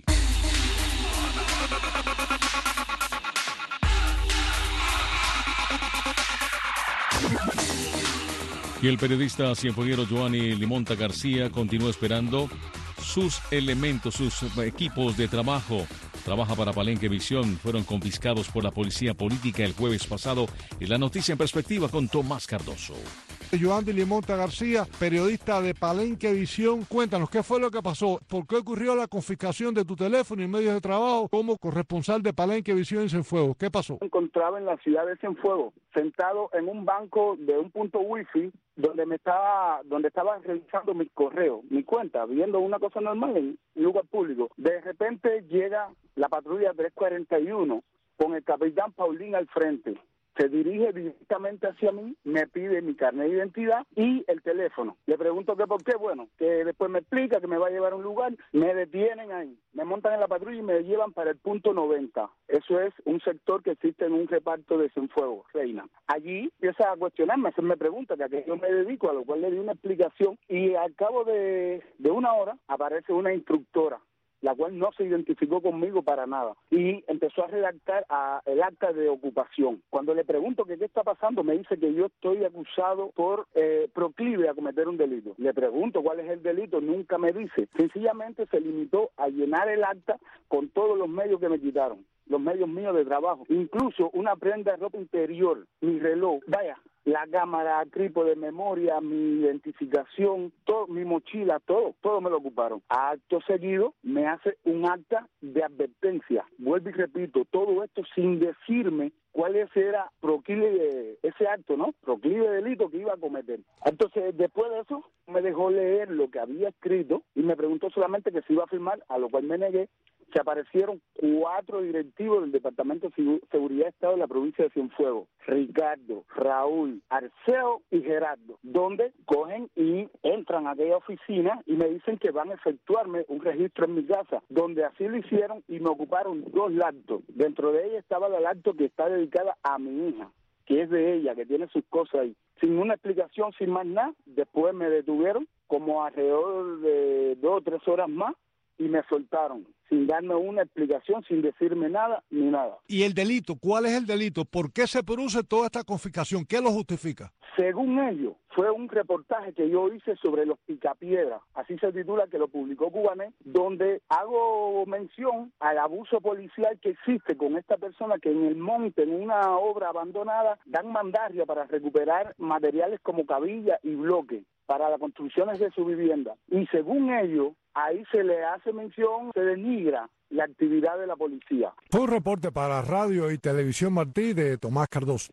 Y el periodista cienfueguero Joanny Limonta García continúa esperando sus elementos, sus equipos de trabajo. Trabaja para Palenque Visión. Fueron confiscados por la policía política el jueves pasado. Y la noticia en perspectiva con Tomás Cardoso. Joanny Limonta García, periodista de Palenque Visión. Cuéntanos, ¿qué fue lo que pasó? ¿Por qué ocurrió la confiscación de tu teléfono y medios de trabajo como corresponsal de Palenque Visión en Cienfuegos? ¿Qué pasó? Me encontraba en la ciudad de Cienfuegos, sentado en un banco de un punto wifi, donde estaba revisando mi correo, mi cuenta, viendo una cosa normal en un lugar público. De repente llega la patrulla 341 con el capitán Paulín al frente. Se dirige directamente hacia mí, me pide mi carnet de identidad y el teléfono. Le pregunto que por qué, bueno, que después me explica que me va a llevar a un lugar, me detienen ahí, me montan en la patrulla y me llevan para el punto 90. Eso es un sector que existe en un reparto de Cienfuegos, Reina. Allí empieza a cuestionarme, hacerme preguntas, que a qué yo me dedico, a lo cual le di una explicación, y al cabo de una hora aparece una instructora, la cual no se identificó conmigo para nada, y empezó a redactar el acta de ocupación. Cuando le pregunto que qué está pasando, me dice que yo estoy acusado por proclive a cometer un delito. Le pregunto cuál es el delito, nunca me dice. Sencillamente se limitó a llenar el acta con todos los medios que me quitaron, los medios míos de trabajo, incluso una prenda de ropa interior, mi reloj, la cámara, trípode, memoria, mi identificación, todo, mi mochila, todo me lo ocuparon. Acto seguido me hace un acta de advertencia. Vuelvo y repito, todo esto sin decirme cuál era proclive, ese acto, ¿no? Proclive delito que iba a cometer. Entonces, después de eso, me dejó leer lo que había escrito y me preguntó solamente que si iba a firmar, a lo cual me negué, se aparecieron 4 directivos del Departamento de Seguridad de Estado de la provincia de Cienfuegos, Ricardo, Raúl, Arceo y Gerardo, donde cogen y entran a aquella oficina y me dicen que van a efectuarme un registro en mi casa, donde así lo hicieron y me ocuparon 2 laptops. Dentro de ella estaba la laptop que está dedicada a mi hija, que es de ella, que tiene sus cosas ahí. Sin una explicación, sin más nada, después me detuvieron como alrededor de 2 o 3 horas más y me soltaron, sin darme una explicación, sin decirme nada, ni nada. ¿Y el delito? ¿Cuál es el delito? ¿Por qué se produce toda esta confiscación? ¿Qué lo justifica? Según ellos, fue un reportaje que yo hice sobre los picapiedras, así se titula, que lo publicó Cubanet, donde hago mención al abuso policial que existe con esta persona que en el monte, en una obra abandonada, dan mandaria para recuperar materiales como cabilla y bloque para las construcciones de su vivienda. Y según ellos, ahí se le hace mención, se denigra la actividad de la policía. Fue un reporte para Radio y Televisión Martí de Tomás Cardoso.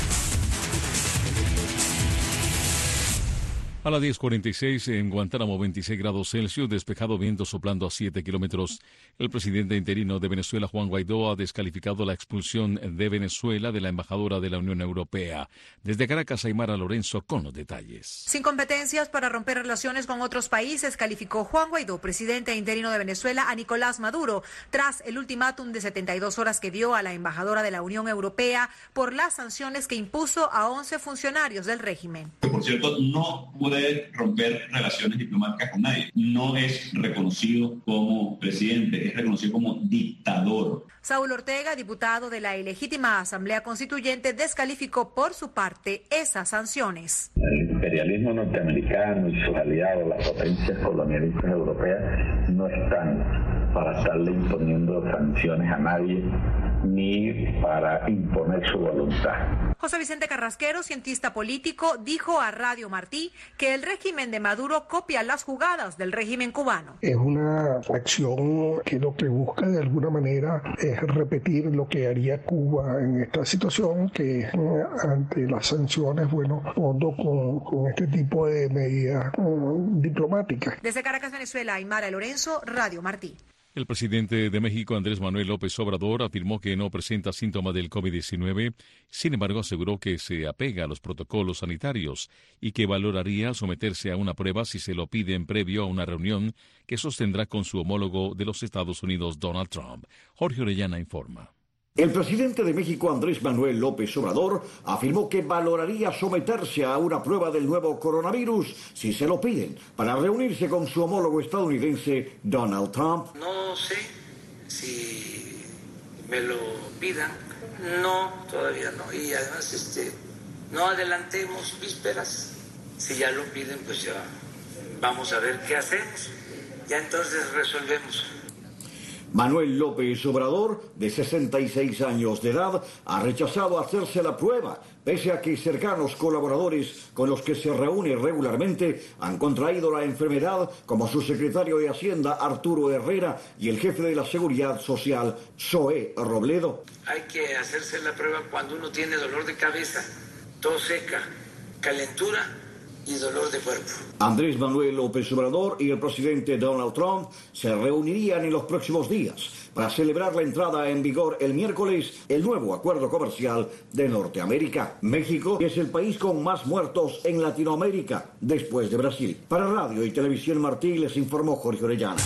A las 10:46 en Guantánamo, 26 grados Celsius, despejado, viento soplando a 7 kilómetros. El presidente interino de Venezuela, Juan Guaidó, ha descalificado la expulsión de Venezuela de la embajadora de la Unión Europea. Desde Caracas, Aymara Lorenzo con los detalles. Sin competencias para romper relaciones con otros países, calificó Juan Guaidó, presidente interino de Venezuela, a Nicolás Maduro, tras el ultimátum de 72 horas que dio a la embajadora de la Unión Europea por las sanciones que impuso a 11 funcionarios del régimen. Por cierto, no puede romper relaciones diplomáticas con nadie. No es reconocido como presidente, es reconocido como dictador. Saúl Ortega, diputado de la ilegítima Asamblea Constituyente, descalificó por su parte esas sanciones. El imperialismo norteamericano y sus aliados, las potencias colonialistas europeas, no están para estarle imponiendo sanciones a nadie ni para imponer su voluntad. José Vicente Carrasquero, cientista político, dijo a Radio Martí que el régimen de Maduro copia las jugadas del régimen cubano. Es una acción que lo que busca de alguna manera es repetir lo que haría Cuba en esta situación, que ante las sanciones, bueno, fondo con este tipo de medidas diplomáticas. Desde Caracas, Venezuela, Aymara Lorenzo, Radio Martí. El presidente de México, Andrés Manuel López Obrador, afirmó que no presenta síntomas del COVID-19, sin embargo aseguró que se apega a los protocolos sanitarios y que valoraría someterse a una prueba si se lo piden previo a una reunión que sostendrá con su homólogo de los Estados Unidos, Donald Trump. Jorge Orellana informa. El presidente de México, Andrés Manuel López Obrador, afirmó que valoraría someterse a una prueba del nuevo coronavirus si se lo piden, para reunirse con su homólogo estadounidense, Donald Trump. No sé si me lo pidan, no, todavía no, y además no adelantemos vísperas, si ya lo piden pues ya vamos a ver qué hacemos, ya entonces resolvemos. Manuel López Obrador, de 66 años de edad, ha rechazado hacerse la prueba, pese a que cercanos colaboradores con los que se reúne regularmente han contraído la enfermedad, como su secretario de Hacienda, Arturo Herrera, y el jefe de la Seguridad Social, Zoé Robledo. Hay que hacerse la prueba cuando uno tiene dolor de cabeza, tos seca, calentura y dolor de cuerpo. Andrés Manuel López Obrador y el presidente Donald Trump se reunirían en los próximos días para celebrar la entrada en vigor el miércoles el nuevo acuerdo comercial de Norteamérica. México es el país con más muertos en Latinoamérica, después de Brasil. Para Radio y Televisión Martí les informó Jorge Orellana.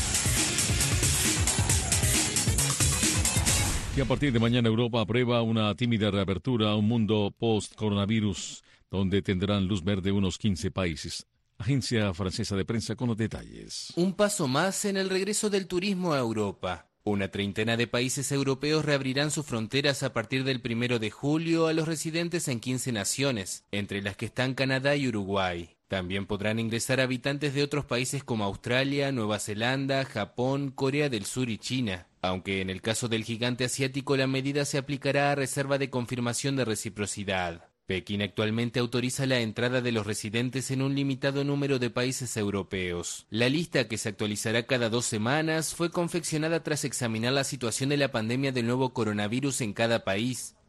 Y a partir de mañana Europa aprueba una tímida reapertura a un mundo post-coronavirus, donde tendrán luz verde unos 15 países. Agencia francesa de prensa con los detalles. Un paso más en el regreso del turismo a Europa. Una treintena de países europeos reabrirán sus fronteras a partir del 1 de julio a los residentes en 15 naciones, entre las que están Canadá y Uruguay. También podrán ingresar habitantes de otros países como Australia, Nueva Zelanda, Japón, Corea del Sur y China. Aunque en el caso del gigante asiático la medida se aplicará a reserva de confirmación de reciprocidad. Pekín actualmente autoriza la entrada de los residentes en un limitado número de países europeos. La lista, que se actualizará cada 2 semanas, fue confeccionada tras examinar la situación de la pandemia del nuevo coronavirus en cada país.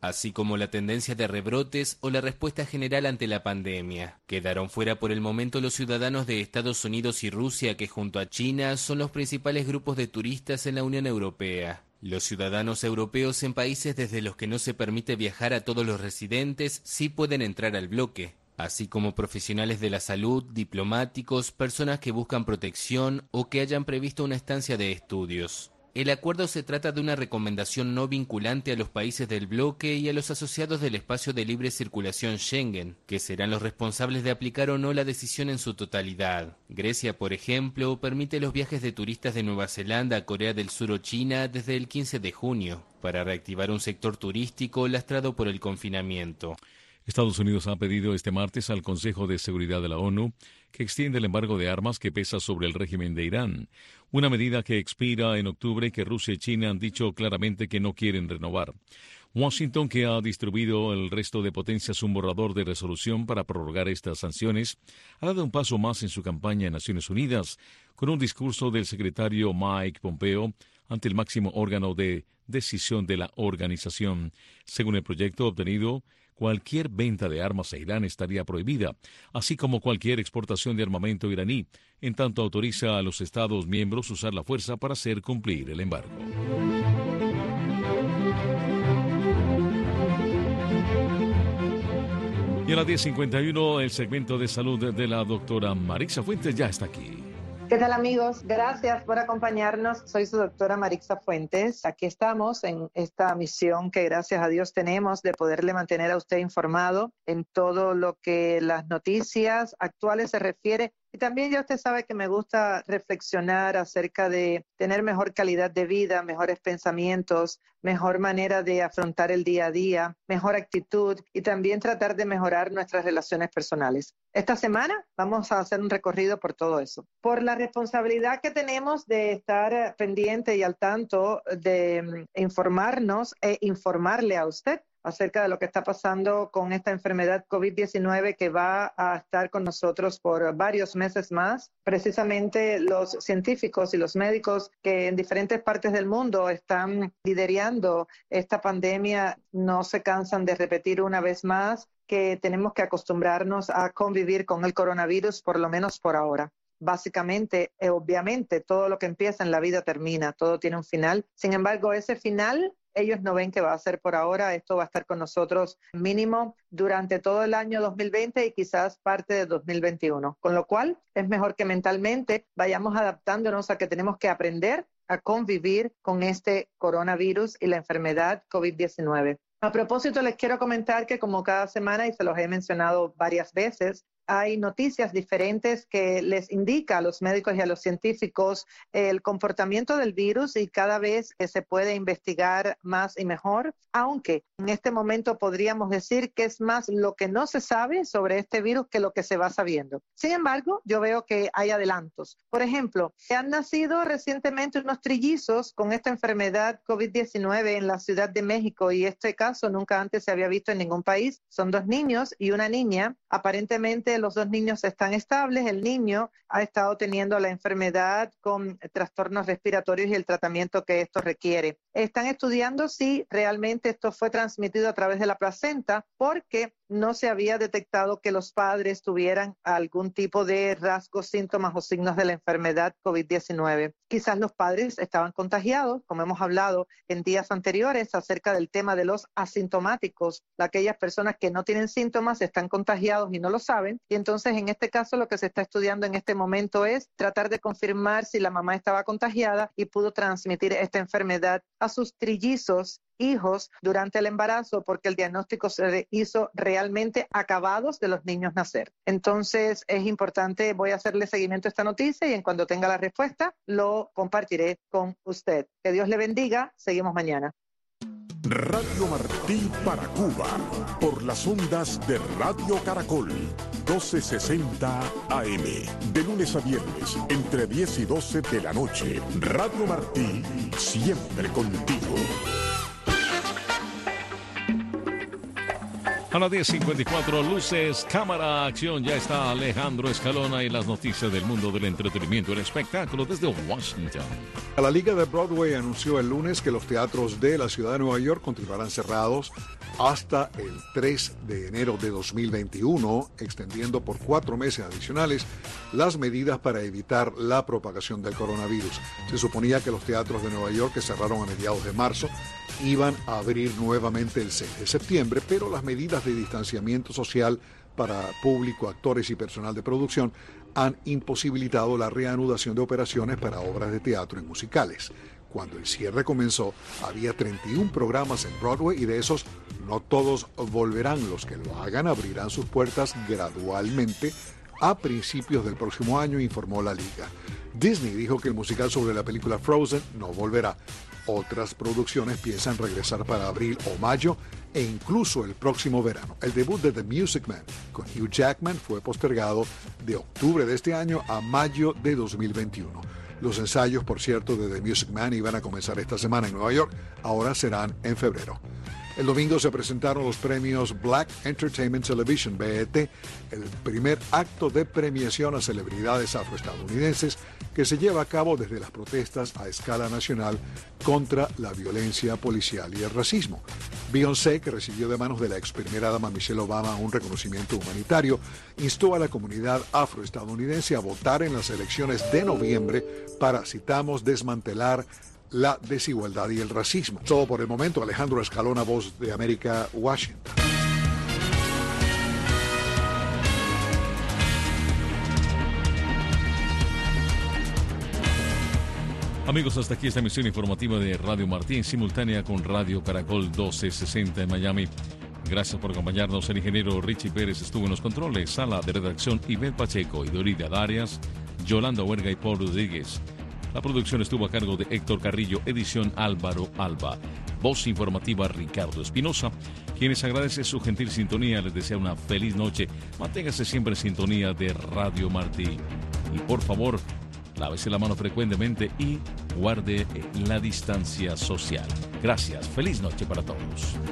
así como la tendencia de rebrotes o la respuesta general ante la pandemia. Quedaron fuera por el momento los ciudadanos de Estados Unidos y Rusia, que junto a China son los principales grupos de turistas en la Unión Europea. Los ciudadanos europeos en países desde los que no se permite viajar a todos los residentes sí pueden entrar al bloque, así como profesionales de la salud, diplomáticos, personas que buscan protección o que hayan previsto una estancia de estudios. El acuerdo se trata de una recomendación no vinculante a los países del bloque y a los asociados del espacio de libre circulación Schengen, que serán los responsables de aplicar o no la decisión en su totalidad. Grecia, por ejemplo, permite los viajes de turistas de Nueva Zelanda, Corea del Sur o China desde el 15 de junio, para reactivar un sector turístico lastrado por el confinamiento. Estados Unidos ha pedido este martes al Consejo de Seguridad de la ONU que extienda el embargo de armas que pesa sobre el régimen de Irán, una medida que expira en octubre y que Rusia y China han dicho claramente que no quieren renovar. Washington, que ha distribuido el resto de potencias un borrador de resolución para prorrogar estas sanciones, ha dado un paso más en su campaña en Naciones Unidas, con un discurso del secretario Mike Pompeo ante el máximo órgano de decisión de la organización. Según el proyecto obtenido, cualquier venta de armas a Irán estaría prohibida, así como cualquier exportación de armamento iraní, en tanto autoriza a los Estados miembros usar la fuerza para hacer cumplir el embargo. Y a las 10:51, el segmento de salud de la doctora Marixa Fuentes ya está aquí. ¿Qué tal, amigos? Gracias por acompañarnos. Soy su doctora Marixa Fuentes. Aquí estamos en esta misión que gracias a Dios tenemos de poderle mantener a usted informado en todo lo que las noticias actuales se refiere. Y también ya usted sabe que me gusta reflexionar acerca de tener mejor calidad de vida, mejores pensamientos, mejor manera de afrontar el día a día, mejor actitud y también tratar de mejorar nuestras relaciones personales. Esta semana vamos a hacer un recorrido por todo eso. Por la responsabilidad que tenemos de estar pendiente y al tanto de informarnos e informarle a usted acerca de lo que está pasando con esta enfermedad COVID-19 que va a estar con nosotros por varios meses más. Precisamente los científicos y los médicos que en diferentes partes del mundo están liderando esta pandemia no se cansan de repetir una vez más que tenemos que acostumbrarnos a convivir con el coronavirus, por lo menos por ahora. Básicamente, obviamente, todo lo que empieza en la vida termina, todo tiene un final. Sin embargo, ese final ellos no ven que va a ser por ahora. Esto va a estar con nosotros mínimo durante todo el año 2020 y quizás parte de 2021. Con lo cual, es mejor que mentalmente vayamos adaptándonos a que tenemos que aprender a convivir con este coronavirus y la enfermedad COVID-19. A propósito, les quiero comentar que como cada semana, y se los he mencionado varias veces, hay noticias diferentes que les indica a los médicos y a los científicos el comportamiento del virus y cada vez que se puede investigar más y mejor, aunque en este momento podríamos decir que es más lo que no se sabe sobre este virus que lo que se va sabiendo. Sin embargo, yo veo que hay adelantos. Por ejemplo, han nacido recientemente unos trillizos con esta enfermedad COVID-19 en la Ciudad de México y este caso nunca antes se había visto en ningún país. Son 2 niños y una niña. Aparentemente los 2 niños están estables. El niño ha estado teniendo la enfermedad con trastornos respiratorios y el tratamiento que esto requiere. Están estudiando si realmente esto fue transmitido a través de la placenta porque no se había detectado que los padres tuvieran algún tipo de rasgos, síntomas o signos de la enfermedad COVID-19. Quizás los padres estaban contagiados, como hemos hablado en días anteriores acerca del tema de los asintomáticos. Aquellas personas que no tienen síntomas están contagiados y no lo saben. Y entonces en este caso lo que se está estudiando en este momento es tratar de confirmar si la mamá estaba contagiada y pudo transmitir esta enfermedad a sus trillizos hijos durante el embarazo, porque el diagnóstico se hizo realmente acabados de los niños nacer. Entonces es importante, voy a hacerle seguimiento a esta noticia y en cuanto tenga la respuesta lo compartiré con usted. Que Dios le bendiga, seguimos mañana. Radio Martí para Cuba, por las ondas de Radio Caracol, 1260 AM, de lunes a viernes, entre 10 y 12 de la noche. Radio Martí, siempre contigo. A las 10:54, luces, cámara, acción. Ya está Alejandro Escalona y las noticias del mundo del entretenimiento y el espectáculo desde Washington. La Liga de Broadway anunció el lunes que los teatros de la ciudad de Nueva York continuarán cerrados hasta el 3 de enero de 2021, extendiendo por 4 meses adicionales las medidas para evitar la propagación del coronavirus. Se suponía que los teatros de Nueva York, que cerraron a mediados de marzo, iban a abrir nuevamente el 6 de septiembre, pero las medidas de distanciamiento social para público, actores y personal de producción han imposibilitado la reanudación de operaciones para obras de teatro y musicales. Cuando el cierre comenzó, había 31 programas en Broadway y de esos no todos volverán. Los que lo hagan abrirán sus puertas gradualmente a principios del próximo año, informó la Liga. Disney dijo que el musical sobre la película Frozen no volverá. Otras producciones piensan regresar para abril o mayo e incluso el próximo verano. El debut de The Music Man con Hugh Jackman fue postergado de octubre de este año a mayo de 2021. Los ensayos, por cierto, de The Music Man iban a comenzar esta semana en Nueva York, ahora serán en febrero. El domingo se presentaron los premios Black Entertainment Television, BET, el primer acto de premiación a celebridades afroestadounidenses que se lleva a cabo desde las protestas a escala nacional contra la violencia policial y el racismo. Beyoncé, que recibió de manos de la ex primera dama Michelle Obama un reconocimiento humanitario, instó a la comunidad afroestadounidense a votar en las elecciones de noviembre para, citamos, desmantelar la desigualdad y el racismo. Todo por el momento. Alejandro Escalona, Voz de América, Washington. Amigos, hasta aquí esta emisión informativa de Radio Martí, en simultánea con Radio Caracol 1260 en Miami. Gracias por acompañarnos. El ingeniero Richie Pérez estuvo en los controles. Sala de redacción, Ivette Pacheco y Dorida Darias, Yolanda Huerga y Paul Rodríguez. La producción estuvo a cargo de Héctor Carrillo, edición Álvaro Alba. Voz informativa Ricardo Espinosa. Quienes agradece su gentil sintonía, les desea una feliz noche. Manténgase siempre en sintonía de Radio Martí. Y por favor, lávese la mano frecuentemente y guarde la distancia social. Gracias. Feliz noche para todos.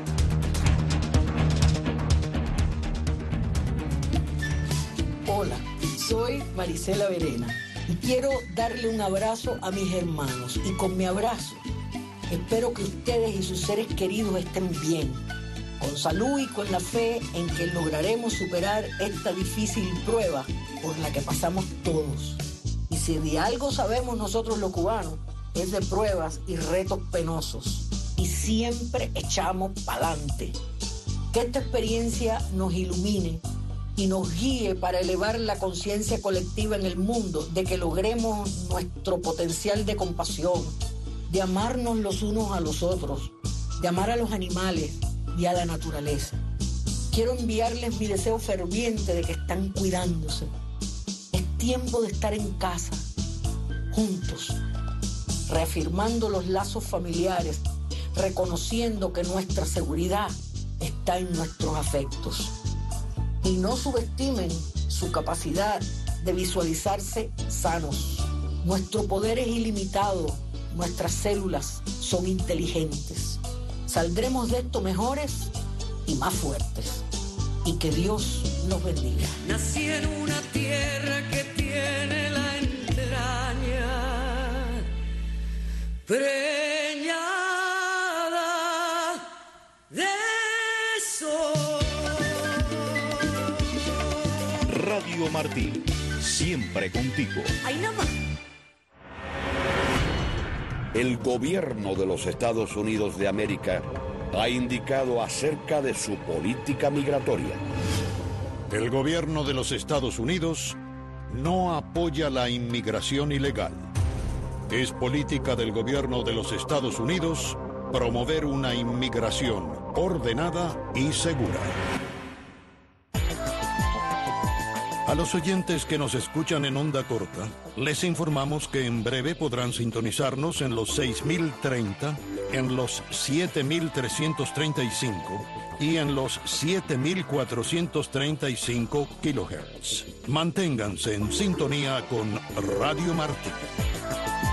Hola, soy Marisela Verena y quiero darle un abrazo a mis hermanos. Y con mi abrazo espero que ustedes y sus seres queridos estén bien, con salud y con la fe en que lograremos superar esta difícil prueba por la que pasamos todos. Y si de algo sabemos nosotros los cubanos, es de pruebas y retos penosos. Y siempre echamos pa'lante. Que esta experiencia nos ilumine y nos guíe para elevar la conciencia colectiva en el mundo, de que logremos nuestro potencial de compasión, de amarnos los unos a los otros, de amar a los animales y a la naturaleza. Quiero enviarles mi deseo ferviente de que están cuidándose. Es tiempo de estar en casa, juntos, reafirmando los lazos familiares, reconociendo que nuestra seguridad está en nuestros afectos. Y no subestimen su capacidad de visualizarse sanos. Nuestro poder es ilimitado, nuestras células son inteligentes. Saldremos de esto mejores y más fuertes. Y que Dios nos bendiga. Nací en una tierra que tiene la entraña preñada de sol. Radio Martí, siempre contigo. Ahí nomás. El gobierno de los Estados Unidos de América ha indicado acerca de su política migratoria. El gobierno de los Estados Unidos no apoya la inmigración ilegal. Es política del gobierno de los Estados Unidos promover una inmigración ordenada y segura. A los oyentes que nos escuchan en onda corta, les informamos que en breve podrán sintonizarnos en los 6030, en los 7335 y en los 7435 kHz. Manténganse en sintonía con Radio Martí.